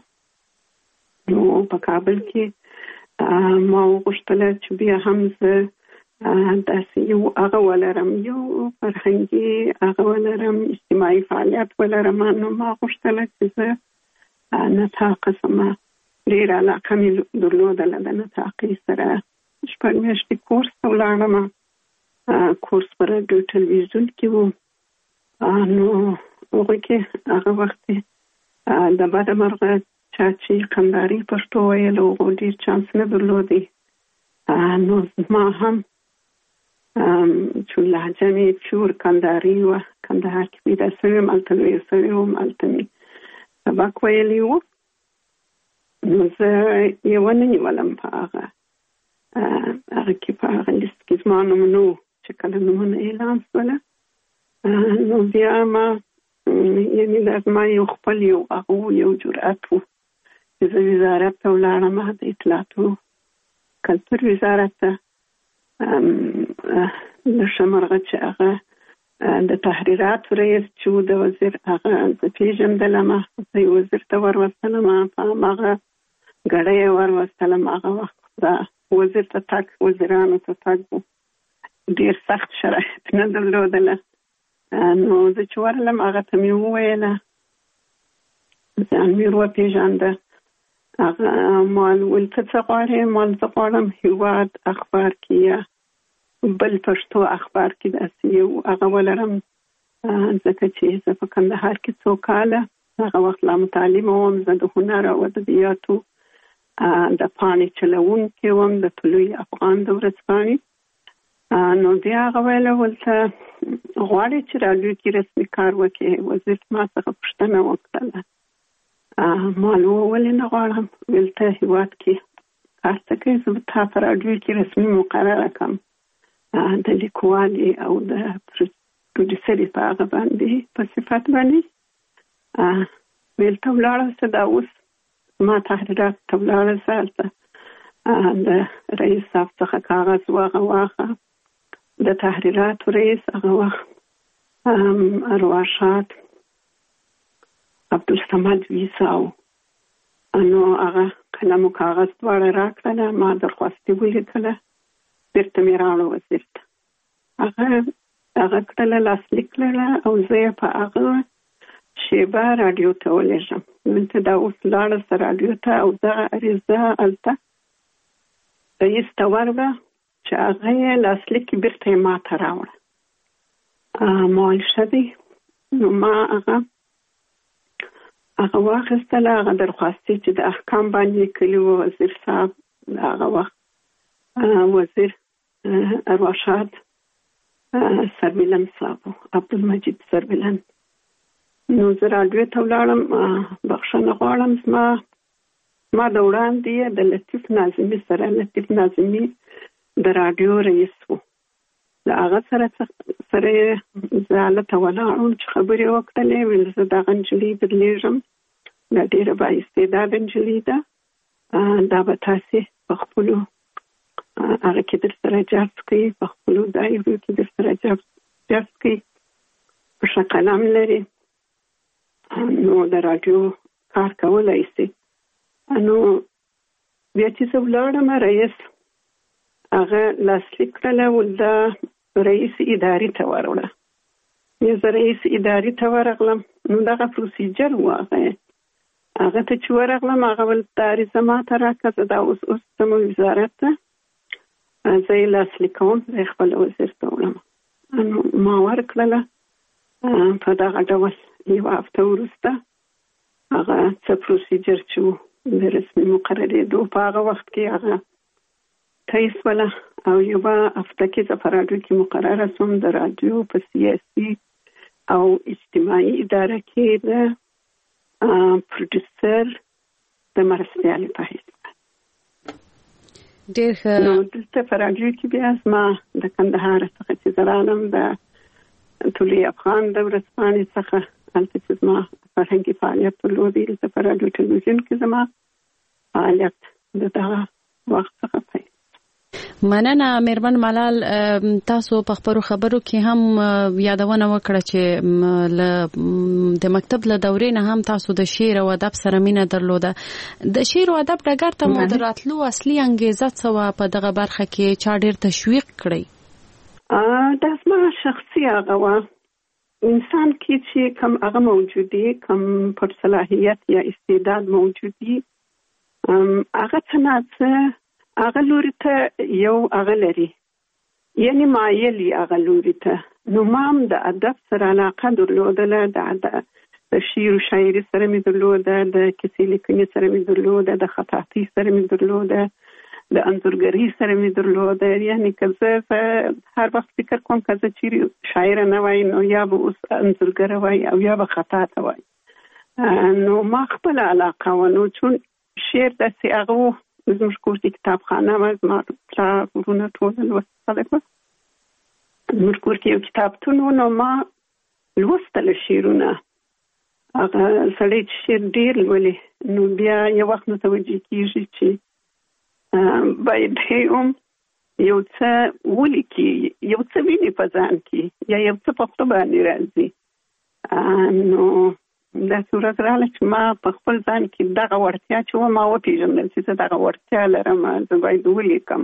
نو په کابل کې ما وغوښتله چې بیا هم زه داسې یو هغه ولرم، یو فرهنګي هغه ولرم، اجتماعي فعالیت ولرم. نو ما غوښتله چې زه نطاقه شم. ډېره علاقه مې درلودله د نطاقۍ سره. شپږ میاشتې کورس ته ولاړم. کورس په راډیو ټلویزیون کې و. نو هغوی کې هغه وخت د بده مرغه چا چې کندهاري پښتو ویل هغو ډېر چانس نه درلودی. نو ما هم چې لهجه مې پیور کندهاري وه، کندهار کې پیدا شوې وم، هلته لویه شوې وم، هلته مې سبق ویلی و. نو زه یې ونه نیولم په هغه هغه کې په هغه لیست کې زما نوم نه و چې کله نومونه اعلان شوله. نو بیا ما یعنې دا زما یو خپل یو هغه یو جرأت و چې زه وزارت ته ولاړم، د اطلاعاتو کلتور وزارت ته. د شمرغه چې هغه د تحریراتو رئیس چې و د وزیر هغه زه پېژندلم. زه یې وزیر ته وروستلم، په هماغه ګړی یې وروستلم. هغه وخت دا وزیر ته تګ وزیرانو ته تګ و، ډېر سخت شرایط نه درلودله. نو زه چې ورغلم هغه ته مې وویله، ځان مې وپېژانده. هغه ما ویل ته څه غواړې؟ ما زه غواړم هېواد اخبار کې یا بل پښتو اخبار کې داسې یو هغه ولرم، ځکه چې زه په کندهار کې څو کاله هغه وخت لا متعلمه وم. زه د هنر او ادبیاتو د پاڼې چلوونکې وم، د طلوع افغان د ورځپاڼې. نو دی هغه ویله ولته غواړې چې راډیو کې رسمي کار وکړې؟ وزیر ما څخه پوښتنه وکړله. ما نو ولې نه غواړم؟ ویل ته هېواد کې کار ته کوې، زه به تا په راډیو کې رسمي مقرره کړم د لیکوالې او د پروډیوسرې په هغه باندې په صفت باندې. ویل ته ولاړه شه، دا اوس ما تحریرات ته ولاړه شه، هلته د رئیس صاحب څخه کاغذ واغه واخه. د تحریراتو رئیس هغه وخت ارواښاد عبدالصمد ویساو. نو هغه قلم او کاغذ دواړه راکړله، ما درخواستې ولیکله، بیرته مې راوړه وزیر ته. هغه هغه کړله، لاسلیک کړله او زه یې په هغه شیبه رادیو ته ولېږم. دلته دا اوس لاړه سره رادیو ته او دغه عریضه هلته رئیس ته ورغله چې هغه یې لاسلیک بیرته یې ما ته راوړه. ما ویل ښه دی. نو ما هغه هغه واخیستله، هغه درخواستې چې د احکام باندې کلي و وزیر صاحب هغه وخت وزیر ارواښاد سربیلن صاحب عبدالمجید سربیلن. نو زه رادیو ته ولاړم. بخښنه غواړم، زما ما د وړاندې د لطیف ناظمي سره لطیف ناظمي د رادیو رئیس و، د هغه سره سره زه هلته ولاړم چې خبرې وکړلې. ویل زه دغه نجلۍ درلېږم، دا ډېره بااستعداده نجلۍ ده، دا به تاسې په خپلو هغه کې در سره جذب کوي، په خپلو دایرو کې در سره جذب کوي، په ښه قلم لري، نو د رادیو کار کولی شي. نو بیا چې زه ولاړم، رئیس هغه لاسلیک کړله، ول دا رئیس ادارې ته وروړه. زه رئیس ادارې ته ورغلم. نو دغه پروسیجر و، هغه هغه ته چې ورغلم، هغه ول دا عریضه ما ته راکړه. زه دا اوس اوس ځم وزارت ته، زه یې لاسلیک کوم، زه یې خپل وزیر ته وړم. نو ما ورکړله. په دغه ډول یوه هفته وروسته هغه څه پروسیجر چې و د رسمي مقررېدو په هغه وخت کې هغه تایید شوله، او یوه هفته کې زه په راډیو کې مقرره شوم، د راډیو په سیاسي او اجتماعي اداره کې د پروډوسر د مرستیالې په حیث. ډېر ښه. نو دلته په راډیو کې بیا زما د کندهار څخه چې زه رالم، د طلوع افغان د ورځپاڼې څخه هلته چې زما فرهنګي فعالیت درلودی، دلته په راډیو ټلویزیون کې زما فعالیت د دغه وخت څخه پیل. مننه میرمن ملال. تاسو په خبرو خبرو کې هم یادونه وکړه چې د مکتب له دورې نه هم تاسو د شعر او ادب سره مینه درلوده. د شعر او ادب ډګر ته مو د راتلو اصلي انګیزه څه وه؟ په دغه برخه کې چا ډېر تشویق کړی؟ دا زما شخصي هغه وه، انسان کې چې کم هغه موجود دی، کم پټ صلاحیت یا استعداد موجود دی، هغه څه نه څه هغه لوري ته یو هغه لري، یعنی مایل یې هغه لوري ته. نو ما هم د ادب سره علاقه درلودله، د شعر و شاعري سره مې درلوده، د کیسې لیکنې سره مې درلوده، د خطاطۍ سره مې درلوده، د انځورګرۍ سره مې درلوده. یعنی که زه هر وخت فکر کوم که زه چیرې شاعره نه وای، نو یا به اوس انځورګره وای او یا به خطاطه وای. نو ما خپله علاقه و، نو چون شعر داسې هغه و، زموږ کور کې کتابخانه وه، زما پلار ورونه ټول لوست خلک وه، زموږ کور کې یو کتابتون و. نو ما لوستله شعرونه، هغه سړی چې شعر ډېر لولي، نو بیا یو وخت متوجه کېږي چې باید هم یو څه ولیکي، یو څه ویني په ځان کې، یا یو څه په خپل باندې راځي. نو داسې ورځ راغله چې ما په خپل ځان کې دغه وړتیا چې وه ما وپېژندل چې زه دغه وړتیا لرم، زه باید ولیکم.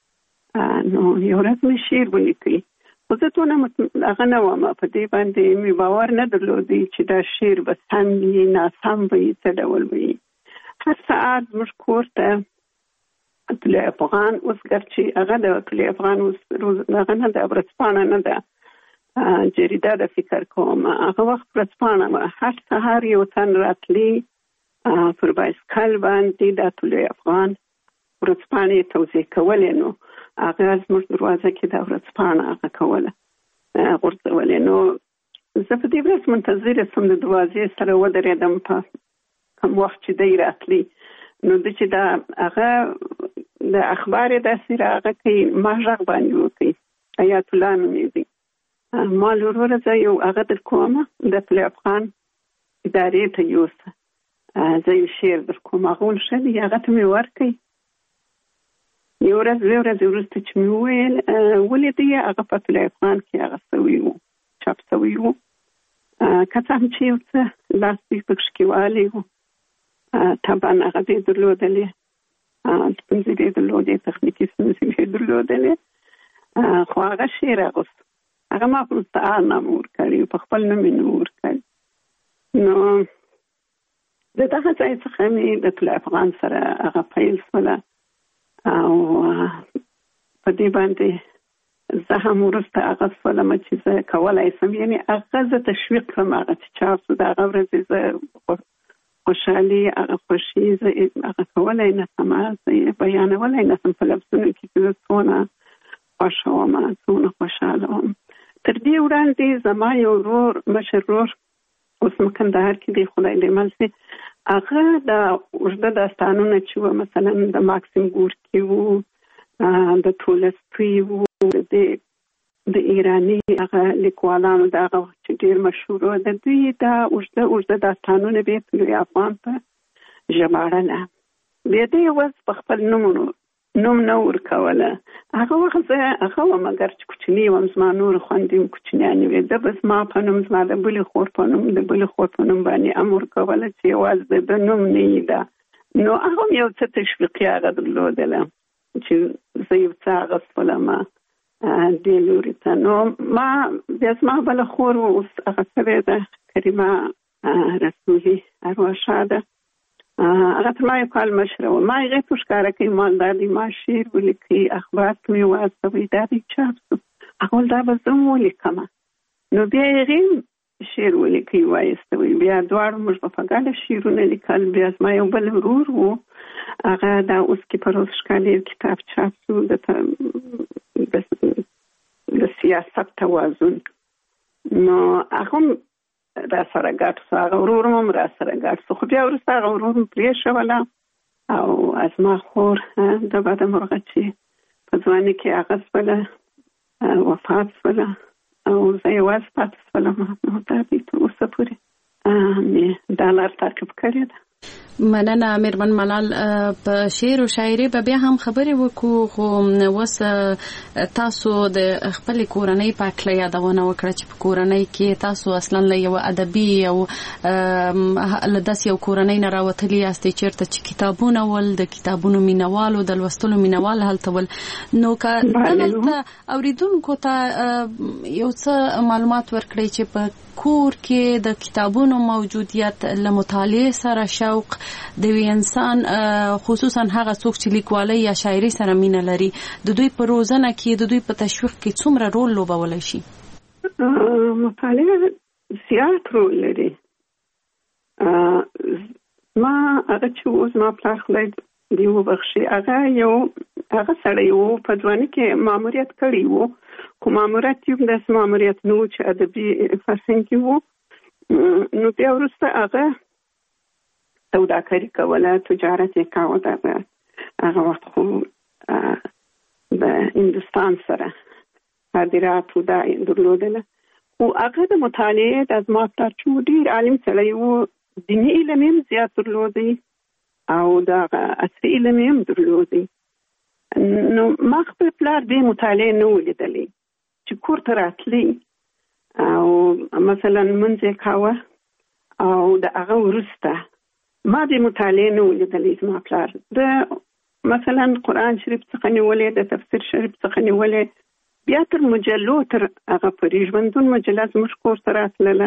نو یو ورځ مې شعر ولیکئ، خو زه دونه هغه نه وم، په دې باندې مې باور نه درلودی چې دا شعر به سم وي ناسم وي څه ډول وي. هر ساعت زموږ کور ته طلوع افغان، اوس ګرچې هغه د طلوع افغان اوس هغه نه ده، ورځپاڼه نه ده، جریده ده فکر کوم، هغه وخت ورځپاڼه وه. هر سهار یو تن راتلی پر بایسکل باندې د طلوع افغان ورځپاڼې توزیع کولې. نو هغه زموږ دروازه کې د ورځپاڼه هغه کوله غورځولې. نو زه په دې ورځ منتظره شوم، د دروازې سره ودرېدم په کوم وخت چې دی راتلی. نو د چې دا هغه د اخبار داسې راغه کوي، ما غږ باندې وکړي، حیات الله نومېږي، ما لوروره زه یو هغه در کومه د طلوع افغان ادارې ته یوسه، زه یو شعر در کوم. هغه ول ښه دی، هغه ته مې ورکړئ. یو ورځ دوې ورځې وروسته چې مې وویل ولیدی، هغه په طلوع افغان کې هغه سوي و، چاپ سوي و، که څه هم چې یو څه لاس دوی پکښې کې والی و، طبعا هغه دې درلودلې، ستونزې دې درلودې، تخنیکي ستونزې دې درلودلې، خو هغه شعر اغوست. هغه ما په مستعار نامه ورکړی، په خپل نوم یې نه ورکړی. نو د دغه ځای څخه مې د طلوع افغان سره هغه پیل شوله او په دې باندې زه هم وروسته هغه شولم چې زه کولی شم، یعنې هغه زه تشویق کړم، هغه چې چاپ شو د هغه ورځې زه خوشحالي هغه خوښي زه هغه کولی نه شم، زه یې بیانولی نه شم په لفظونو کې چې زه څونه خوښه وم، څونه خوشحاله وم. تر دې وړاندې زما یو ورور مشر ورور اوس مکندهار کې دی، خدای دې مل شي، هغه د اوږده داستانونه چې وو مثلا د ماکسیم ګورکي وو، د تولستوی وو، د ایراني هغه لیکوالانو د هغه وخت چې ډېر مشهور وو، د دوی دا اوږده اوږده داستانونه به یې په لوی افغان په ژباړله. بیا دې یوازې په خپل نوم نوم نه ورکوله. هغه وخت زه هغه وم، اګر چې کوچني وم، زما نور خویندې هم کوچنیانې وې، ده به زما په نوم، زما د بلې خور په نوم، د بلې خور په نوم باندې هم ورکوله چې یوازې د نوم نه یې ده. نو هغه هم یو څه تشویقي هغه درلودله چې زه یو څه اخیستلم دې لوري ته. نو ما بیا زما بله خور اوس هغه شوې ده کریمه رسولي ارواښاده، هغه تر ما یو کال مشره وه. ما هغې ته ښکاره کوي مالدار دی، ما شعر ولیکئ، اخبار ته مې واستوئ، دا دې چاپ شو. هغه ویل دا به زه هم ولیکمه. نو بیا هغې شعر ولیکئ وایستوئ، بیا دواړو موږ به په ګډه شعرونه لیکل. بیا زما یو بل ورور و، هغه دا اوس کې په روز ښکالي کتاب چاپ شو د سیاست توازن. نو هغه هم را سره ګډ شو، هغه ورور هم را سره ګډ شو. خو بیا وروسته هغه ورور هم پرېښوله او زما خور د بده مرغه چې په ځوانۍ کې هغه شوله وفات شوله او زه یوازې پاتې شولم. نو دا دې تر اوسه پورې مې دا لار تعقیب کړې ده. مننه میرمن ملال. په شعر او شاعري به بیا هم خبرې وکړو، خو اوس تاسو د خپل کورنۍ په اړه یادونه وکړه چې په کورنۍ کې تاسو اصلا له یو ادبي او له داسې یو کورنۍ نه راوتلي یاستئ چېرته چې کتابونه ول، د کتابونو مینوالو، د لوستلو مینوال هلته ول. نو که دلته اوریدونکو ته یو څه معلومات ورکړئ چې په کور کې د کتابونو موجودیت له مطالعې سره شوق د وی انسان خصوصا هغه څوک چې لیکوالۍ یا شاعري سره مینه لري، د دوی په روزنه کې، د دوی په تشویق کې څومره رول لوبولی شي؟ مطالعه زیات رول لري. ما هغه چې اوس ما پلار خدای دې وبخښي، هغه یو هغه سړی و، په ځوانۍ کې ماموریت کړی و، خو ماموریت یو داسې ماموریت نه و چې ادبي فرهنګي و. نو بیا وروسته هغه سوداګري کوله، تجارت یې کاوه. دغه هغه وخت خو د هندوستان سره صادرات دا درلودله. خو هغه د مطالعې د زما پلار چې ډېر عالم سړی و، دیني علم یې زیات درلودی او دغه عصري علم یې درلودی. نو ما خپل پلار دې مطالعې نه ولیدلې چې کور ته راتلی او مثلا منځ یې کاوه او د هغه وروسته ما دې مطالعې نه ولیدلې. زما پلار د مثلا قرآن شریف څخه نیولې، د تفسیر شریف څخه نیولې، بیا تر مجلو تر هغه پورې ژوندون مجله زموږ کور ته راتلله،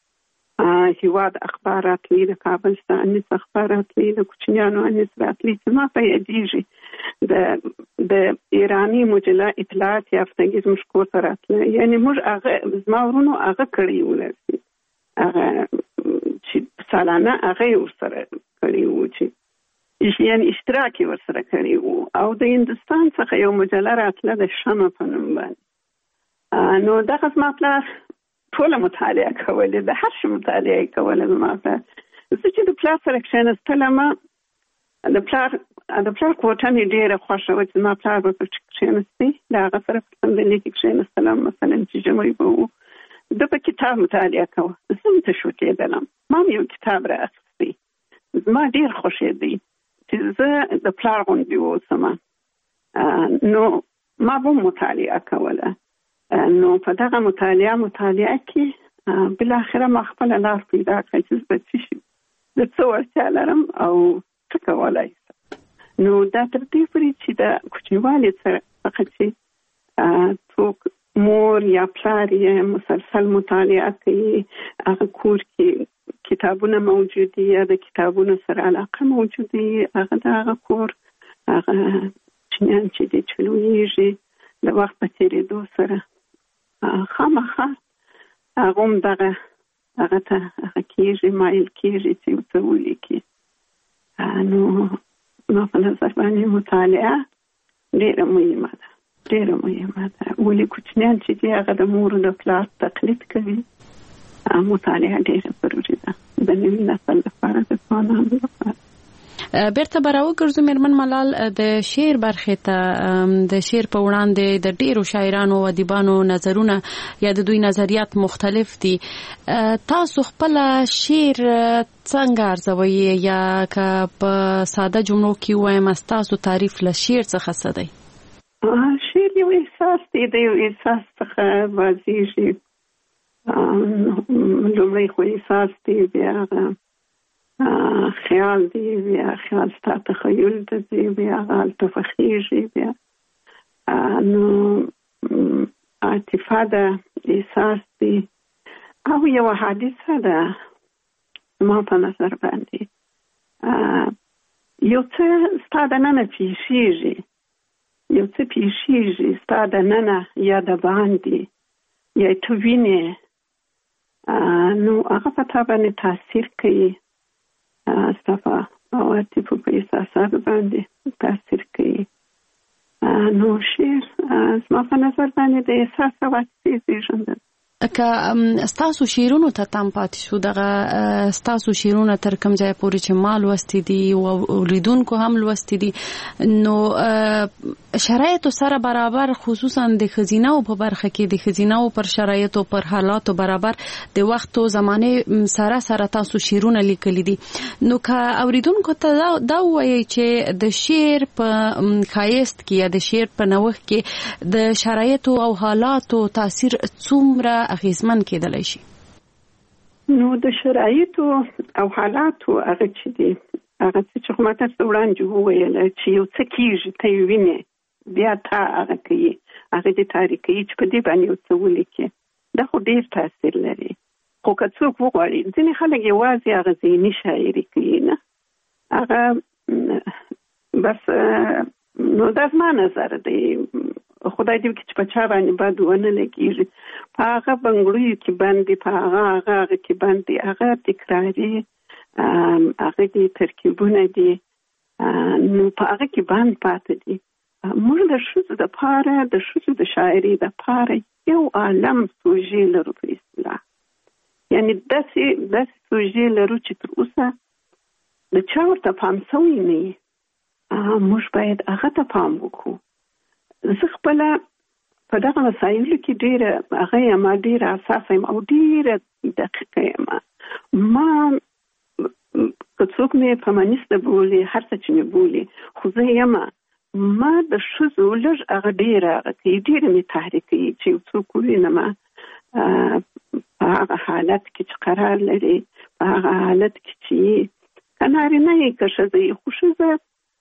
هیواد اخبار راتلی، د کابل څخه انیس اخبار راتلی، د کوچنیانو انیس راتلی، چې ما په یادېږي د د ایراني مجله اطلاعات یافتګي زموږ کور ته راتله. یعنې موږ هغه زما ورونو هغه کړی ولرسي، هغه چې سالانه هغه ورسره کړی و، چې یعنې اشتراک یې ورسره کړی و. او د هندوستان څخه یو مجله راتله د شمع په نوم باندې. نو دغه زما پلار ټوله مطالعه کولې، د هر شي مطالعه یې کوله زما پلار. زه چې د پلار سره کښېنستلم، د پلار د پلار کوټه مې ډېره خوښه وه چې زما پلار به پکې کښېنستی، د هغه سره په صندلۍ کې کښېنستلم. مثلا چې ژمی به و، ده به کتاب مطالعه کوه، زه هم تشویقېدلم، ما هم یو کتاب رااخیستی. زما ډېر خوښېدی چې زه د پلار غوندې واوسم. نو ما به مطالعه کوله. نو په دغه مطالعه مطالعه کې بالاخره ما خپله لار پیدا کړه چې زه به څه شي، د څه وړتیا لرم او څه کولی شم. نو دا تر دې پورې چې د کوچنیوالي څخه چې څوک مور یا پلار یې مسلسل مطالعه کوي، هغه کور کې کتابونه موجود دي یا د کتابونو سره علاقه موجود دي، هغه د هغه کور هغه چنیان چې دي چې لویږي د وخت په تېرېدو سره خامخا هغه هم دغه هغه ته هغه کېږي مایل کېږي چې یو څه ولیکي. نو ما په نظر باندې مطالعه ډېره مهمه ده، ډېره مهمه ده. ولې کوچنیان چې دي هغه د مور د پلار تقلید کوي، مطالعه ډېره ضروري ده د نوي نسل لپاره، د ځوانانو لپاره. بیرته به راوګرځو مېرمن ملال د شعر برخې ته. د شعر په وړاندې د ډېرو شاعرانو او ادیبانو نظرونه یا د دوی نظریات مختلف دي. تاسو خپل شعر څنګه ارزوئ یا که په ساده جملو کې ووایم تاسو تعریف له شعر څخه څه دی؟ شعر یو احساس دی، د یو احساس څخه بازیږي. لومړی خو احساس دی، بیا خیال دی، بیا خیال ستا تخیل ته دی، بیا هلته فخیږي، بیا نو عاطفه ده، احساس دی او یو حادثه ده. ما په نظر باندې یو څه ستا د ننه پیښیږي، یو څه پیښیږي ستا د ننه یا د باندې یا ته وینې، نو هغه په تا باندې تاثیر کوي، ستا په عواطفو په احساساتو باندې تاثیر کوي. نو شعر زما په نظر باندې د احساس او عاطفې زېږنده. که ستاسو شعرونو ته تم پاتې شو، دغه ستاسو شعرونه تر کوم ځای پورې چې ما لوستي دي او لیدونکو هم لوستي دي، نو شرایطو سره برابر، خصوصا د ښځینه‌و په برخه کې د ښځینه‌و پر شرایطو پر حالاتو برابر د وخت او زمانې سره سره تاسو شعرونه لیکلي دي. نو که اوریدونکو ته دا ووایي چې د شعر په ښایست کې یا د شعر په نوښت کې د شرایطو او حالاتو تاثیر څومره اغیزمن کېدلی شي؟ نو د شرایطو او حالاتو هغه چې دي، هغه چې خو ما تاسو وړاندې وویل چې یو څه کېږي، ته یې وینې، بیا تا هغه کوي، هغه دې تاریخ کوي چې په دې باندې یو څه ولیکي. دا خو ډېر تاثیر لري. خو که څوک وغواړي، ځینې خلک یوازې هغه ذهني شاعري کوي، نه هغه بس. نو دا زما نظر دی، خدای دې وکړي چې په چا باندې بد ونه لګېږي. په هغه بنګړیو کې بند دي، په هغه هغه هغه کې بند دي، هغه تکراري، هغه دې ترکیبونه دي، نو په هغه کې بند پاتې دي. موږ د ښځو دپاره، د ښځو د شاعري دپاره یو عالم سوژې لرو په اصطلاح، یعنې داسې داسې سوژې لرو چې تر اوسه د چا ورته پام سوی نه وي. موږ باید هغه ته پام وکړو. زه خپله په دغه مسایلو کې ډېره هغه یم، ډېره حساسه یم او ډېره دقیقه یم. ما که څوک مې فمینیسته بولي، هر څه چې مې بولي، خو زه یم ما د ښځو لږ هغه ډېره هغه کوي، ډېره مې تحریک کوي چې یو څوک ووینم په هغه حالت کې چې قرار لري، په هغه حالت کې چې که نارینه یې که ښځه یې، خو ښځه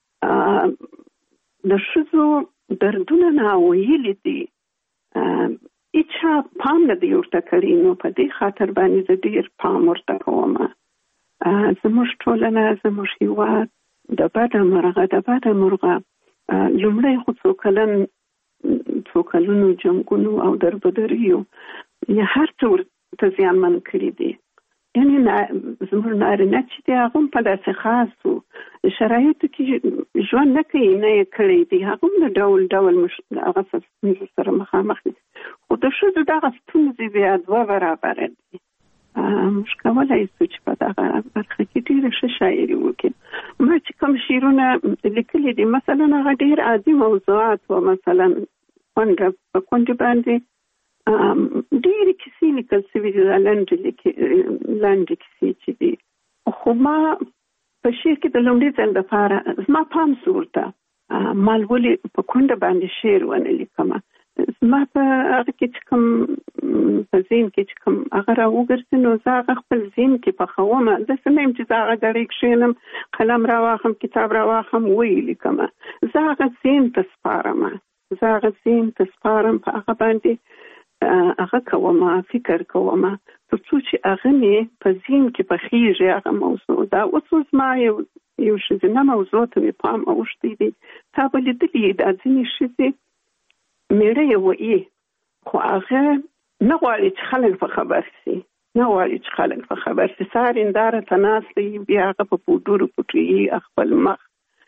د ښځو دردونه ناویلي دي، هیچا پام نه دی ورته کړی. نو په دې خاطر باندې زه ډېر پام ورته کوم. زموږ ټولنه، زموږ هېواد د بده مرغه د بده مرغه لومړی خو څو کلن څو کلونو جنګونو او دربدریو یا هر څه ورته زیانمن کړي دي. یعنې زموږ نارینه چې دی هغه هم په داسې خاصو شرایطو کې ژوند نه کوي، نه یې کړی دی، هغه هم د ډول ډول هغه ستونزو سره مخامخ دي. خو د ښځو دغه ستونزې بیا دوه برابره دي. موږ کولی شو چې په دغه برخه کې ډېره ښه شاعري وکړو. ما چې کوم شعرونه لیکلي دي، مثلا هغه ډېر عادي موضوعات و، مثلا کونډه په کونډې باندې ډېرې کیسې لیکل شوي دي، لنډې کیسې چې دي. خو ما په شعر کې د لومړي ځل دپاره زما پام سو ورته، ما ولې په کونډه باندې شعر ونه لیکمه. زما په هغه کې چې کوم په ذهن کې چې کوم هغه راوګرځي، نو زه هغه خپل ذهن کې پخوم. داسې نه یم چې زه هغه ډېرې کښېنم، قلم راواخلم، کتاب راواخلم، ویې لیکمه. زه هغه ذهن ته سپارم، زه هغه ذهن ته سپارم، په هغه باندې هغه کوم، فکر کوم، ترڅو چې هغه مې په ذهن کې پخېږي هغه موضوع. دا اوس ما یو یو ښځینه موضوع ته مې پام اوښتی دی. تا به لیدلي دا ځینې ښځې مېړه یې وایي خو هغه نه غواړي چې خلک په خبر سي، نه غواړي چې خلک په خبر سي. سهار هنداره ته ناست دی، بیا هغه په پوډرو پټوي خپل مخ،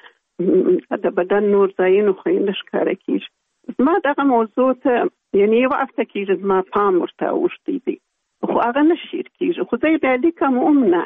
د بدن نور ځایونو خو یې نه ښکاره کېږي. زما دغه موضوع ته یعنې یو هفته کېږي زما پام ورته اوښتی دی، خو هغه نه شیر کېږي. خو زه یې بیا لیکم هم نه،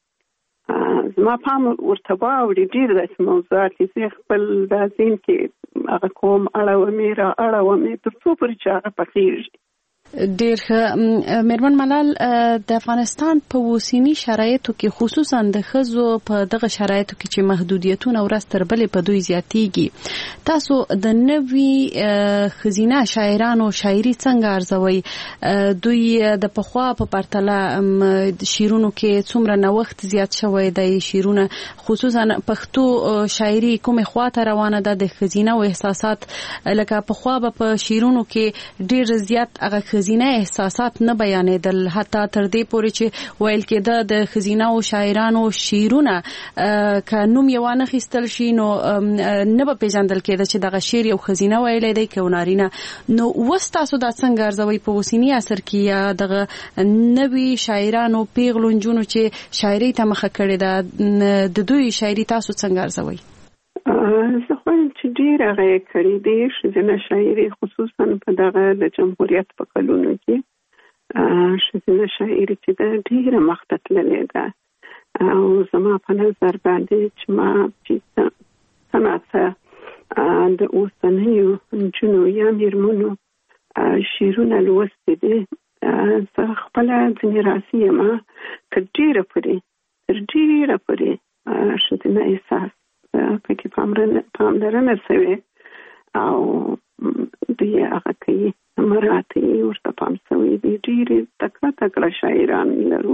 زما پام ورته واوړي. ډېر داسې موضوعات دي زه خپل دا ذهن کې هغه کوم، اړومې را اړومې تر څو پورې چې هغه پخېږي. ډېر ښه. میرمن ملال، د افغانستان په اوسني شرایطو کې خصوصا د ښځو په دغه شرایطو کې چې محدودیتونه ورځ تر بلې په دوی زیاتېږي، تاسو د نوي ښځینه شاعرانو شاعري څنګه ارزوئ؟ دوی د پخوا په پرتله شعرونو کې څومره نوښت زیات شوی دی؟ شعرونه خصوصا پښتو شاعري کومې خواته روانه ده؟ د ښځینه احساسات لکه پخوا به په شعرونو کې ډېر زیات هغه ښځینه احساسات نه بیانېدل، حتی تر دې پورې چې ویل کېده د ښځینه شاعرانو شعرونه که نوم یې وانه خیستل شي نو نه به پیژندل کېده چې دغه شعر یو ښځینه ویلی دی که نارینه. نو اوس تاسو دا څنګه ارزوئ په اوسني عصر کې، یا دغه نوي شاعرانو پیغلو نجونو چې شاعرۍ ته مخه کړې ده د دوی شاعري تاسو څنګه ارزوئ؟ زه خوایم چې ډېر هغه یې کړي دي ښځینه شاعري، خصوصا په دغه د جمهوریت په کلونو کې ښځینه شاعري چې ده ډېره مخته تللې ده. او زما په نظر باندې چې ما چې څه ناڅه د اوسنیو نجونو یا مېرمنو شعرونه لوستي دي، زه خپله ځینې راضي یم تر ډېره پورې تر ډېره پورې ښځینه احساس پکې پاملرنه شوې او دوی هغه کوي، مرات یې ورته پام شوی دی. ډېرې تکړه تکړه شاعران لرو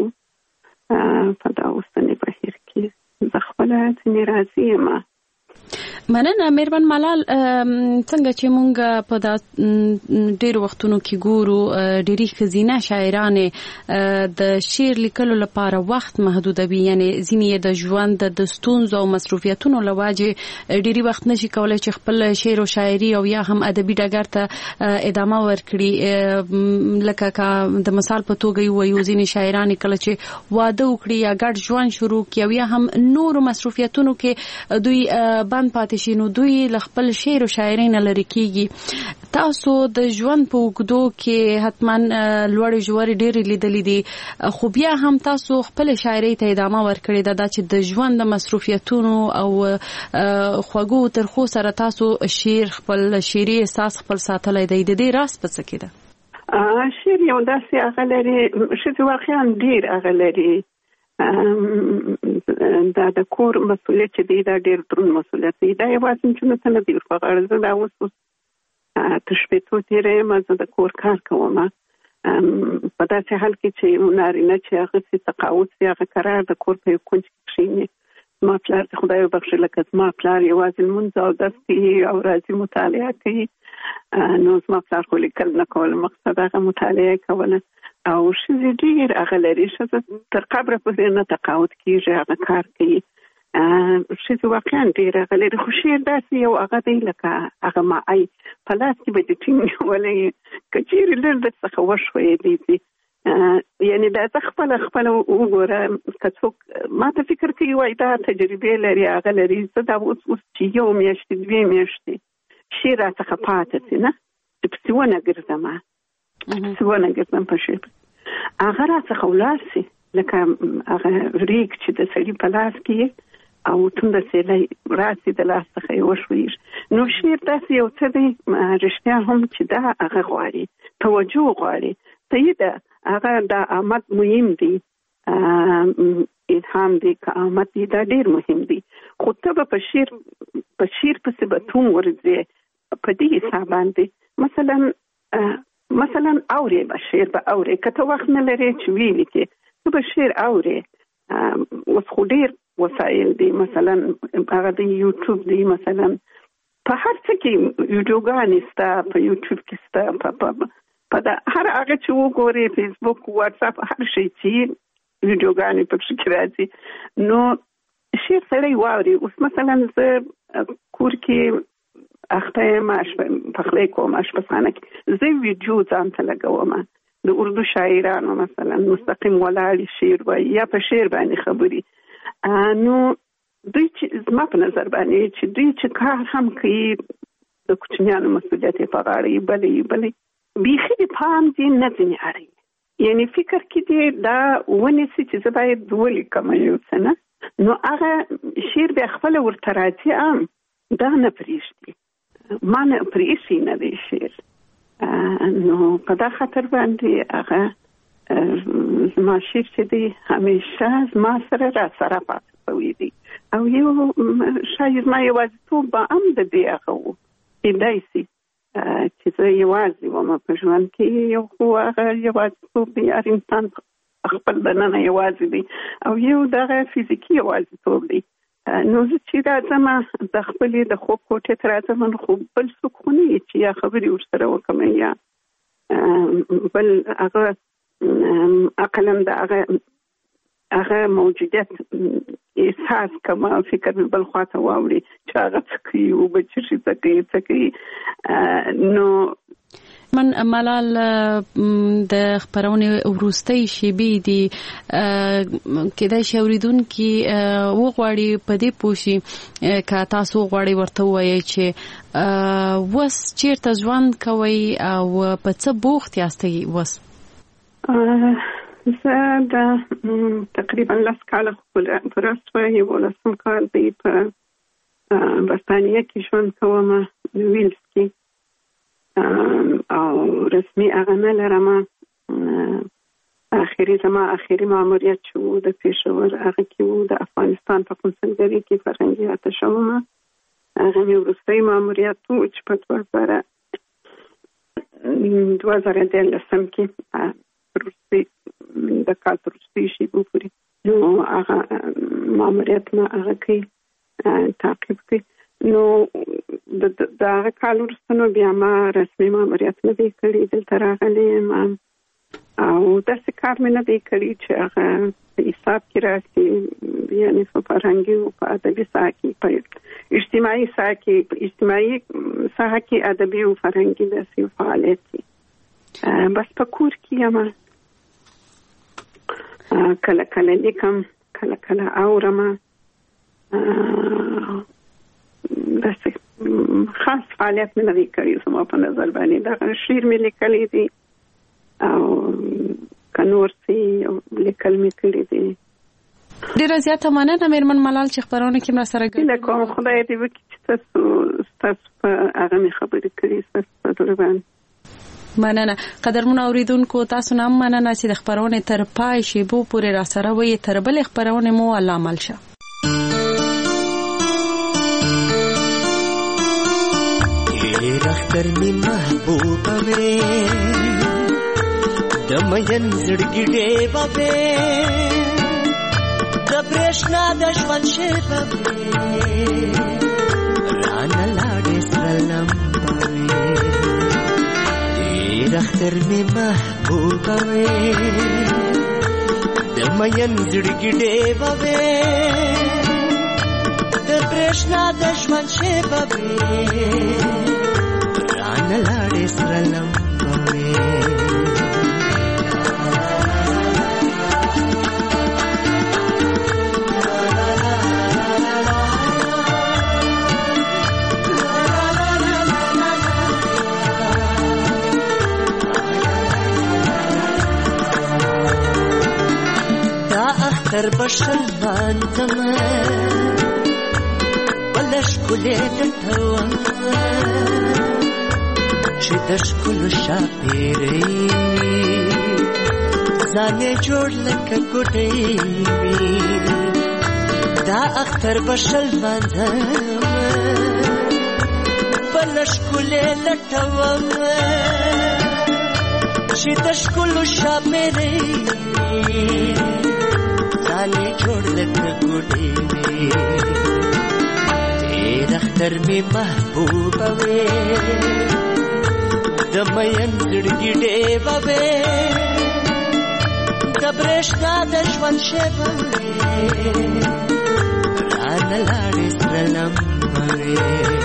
په دا اوسني بهیر کې. زه خپله ځینې راضي یم. مننه میرمن ملال. څنګه چې مونږ په دا ډېر وختونو کې ګورو ډېری ښځینه شاعرانې د شعر لیکلو لپاره وخت محدودوي، یعنی ځینې د ژوند د ستونزو او مصروفیتونو له وجې ډېری وخت نشي کولی چې خپل شعر او شاعري او یا هم ادبي ډګر ته ادامه ورکړي. لکه د مثال په توګه یو ځینې شاعرانې کله چې واده وکړي یا ګډ ژوند شروع کړي او یا هم نورو مصروفیتونو کې دوی بند پاتې شي، نو دوی له خپل شعر او شاعرۍ نه لرې کېږي. تاسو د ژوند په اوږدو کې حتما لوړې ژورې ډېرې لیدلې دي، خو بیا هم تاسو خپل شاعرۍ ته ادامه ورکړې ده. دا چې د ژوند د مصروفیتونو او خوږو ترخو سره تاسو شعر خپل شعري احساس خپل ساتلی دی، د دې راز په څه کې ده؟ شعر یو داسې هغه لري، ښځې واقعا ډېر هغه لري. دا د کور مسؤلیت چې دی دا ډېر دروند مسؤلیت دی. دا یوازې نجونو ته نه دی ور په غاړه. زه دا اوس تر شپېتو تېره یم، زه د کور کار کوم په داسې حال کې چې نارینه چې هغسې تقاعد وي هغه قرار د کور په یو کونج کې کښېني. زما پلار د خدای وبخښي لکه زما پلار یوازې لمونځ او اودس کوي او راځي مطالعه کوي، نو زما پلار خو لیکل نه کول، مقصد هغه مطالعه کوله. او ښځې ډېر هغه لري، ښځه تر قبره پورې نه تقاعد کېږي، هغه کار کوي. ښځې واقعا ډېر هغه لري. خو شعر داسې یو هغه دی لکه هغه معی په لاس کې به دې ټینګ نیولی، که چېرې لږ درڅخه وښویېدی دي، یعنې دا ته خپله خپله وګوره. که څوک ما ته فکر کوي وایي دا تجربې لري هغه لري، زه دا اوس اوس چې یو میاشتې دوې میاشتې شعر راڅخه پاتې سي نه چې پسې ونه ګرځم پسې ونه ګرځم په شعر هغه راڅخه ولاړ سي، لکه هغه ریګ چې د سړي په لاس کې او تونده سیلی راسي د لاس څخه یې وشویږي. نو شعر داسې یو څه دی رښتیا هم چې دا هغه غواړي توجه غواړي. صحیح ده، هغه دا آمد مهم دی، الهام دی که آمد دی دا ډېر مهم دی. خو ته به په شعر په شعر پسې به توم ورځې په دې حساب باندې مثلا مثلا اورې به شعر به اورې، که ته وخت نه لرې چې ویلي کې ته به شعر اورې. اوس خو ډېر وسایل دی، مثلا هغه د یوټیوب دی، مثلا په هر څه کې ویډیوګانې سته، په یوټیوب کې سته، په په دا هر هغه چې وګوري فیسبوک واتس اپ هر شي چې ویډیوګانې پکې راځي نو شعر سړی واوري. اوس مثلا زه کور کې اخته ماش پخلی کوم اشپزخانه کې زه ویډیو ځان ته لګوم د اردو شاعرانو مثلا مستقیم ولاړ شعر وایي یا په شعر باندې خبري. نو دوی چې زما په نظر باندې چې دوی چې کار هم کوي د کوچنیانو مسؤلیت یې په غاړه یې بلې بلې بیخي د پام دې نه ځینې اړوي. یعنی فکر کې دې دا ونیسي چې زه باید ولیکم یو څه نه نو هغه شعر بیا خپله ورته راځي عام دا نه پرېږدي ما نه پرېښي نه دی شعر. نو په دا خاطر باندې هغه زما شعر چې دی همیشه زما سره را سره پاتې شوی دی او یو شاید ما یوازیتوب به هم د دې هغه و کېدای شي چې زه یوازې وم په ژوند کې یو خو هغه یوازیتوب دی هر انسان خپل دننه یوازې دی او یو دغه فزیکي یوازیتوب دی. نو زه چې راځم د خپلې د خوب کوټې ته راځم نو خو بل څوک خو نه یې چې یا خبرې ورسره وکړم یا بل هغه عقلا د هغه هغه موجودیت احساس کوم فکر مې بل خواته واوړي چې هغه څه کوي او به چې څه کوي څه کوي. نو من ملال د خبرونه وروستۍ شیبې دي کېدای شي اوریدونکي وغواړي په دې پوښي که تاسو غواړئ ورته وایي چې وس چیرته ژوند کوي او په څه بوخت یاستئ. وس زه د تقریبا لس کاله پوره شوه یولسم کال دی په برطانیه کې ژوند کوم ویلز کې او رسمي هغه نه لرم. اخري زما اخري ماموریت چې و د پېښور هغه کې و د افغانستان په قونسلګرۍ کې فرهنګي اتشه وم. هغه مې وروستی ماموریت و چې په دوه زره دوه زره دیارلسم کې وروستي د کال تر وروستیو شېبو پورې نو هغه ماموریت ما هغه کوي تعقیب کوي. نو د هغه کال وروسته نو بیا ما رسمي ماموریت نه دی کړی دلته راغلی یم او داسې کار مې نه دی کړی چې هغه په حساب کې راسي یعنې په فرهنګي او په ادبي ساحه کې په اجتماعي ساحه کې په اجتماعي ساحه کې ادبي او فرهنګي داسې فعالیت کې بس په کور کې یم. کله کله لیکم کله کله اورم داسې خاص فعالیت مې نه دی کړی زما په نظر باندې. دغه شعر مې لیکلی دی او که نور څه لیکل مې کړي دي. ډېره زیاته مننه مېرمن ملال چې خپرونه کې مرا سره ګډه کوم. خدای دې وکړي چې تاسو ستاسو په هغه مې خبرې کړي ستاسو په زړه باندې. مننه. قدرمن اوریدونکو تاسو نه مننه چې د خبرونه تر پای شیبو پورې را سره وي. تر بل خبرونه مو الله مل شه. رختر می محبوبه وې د مین زړګي ډېبه وې د برېښنا د ژوند شېبه وې رانه لاړې سره لمبه وې رختر می محبوبه وې د مین زړګي ډېبه وې د برېښنا د ژوند شېبه وې نلاړې سره لمبه وې دا اختر بشل باندم بلش کلې لټوم چې د ښکلو شاپېرۍ ځانې جوړ لکه ګوډۍ وي دا اختر به شل باندم بله ښکلې لټوم چې د ښکلو شاپېرۍ ځانې جوړ لکه ګوډۍ وي ډېر اختر مې محبوبه وې د د مین زړګي ډېوه وې د برېښنا د ژوند شېبه وې رانه لاړې سره لمبه وې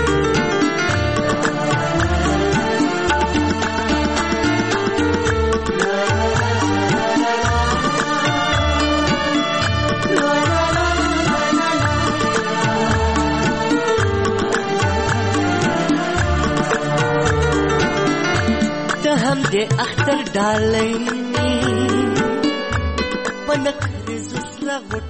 هم دې اختر ډالۍ پنک دې زسره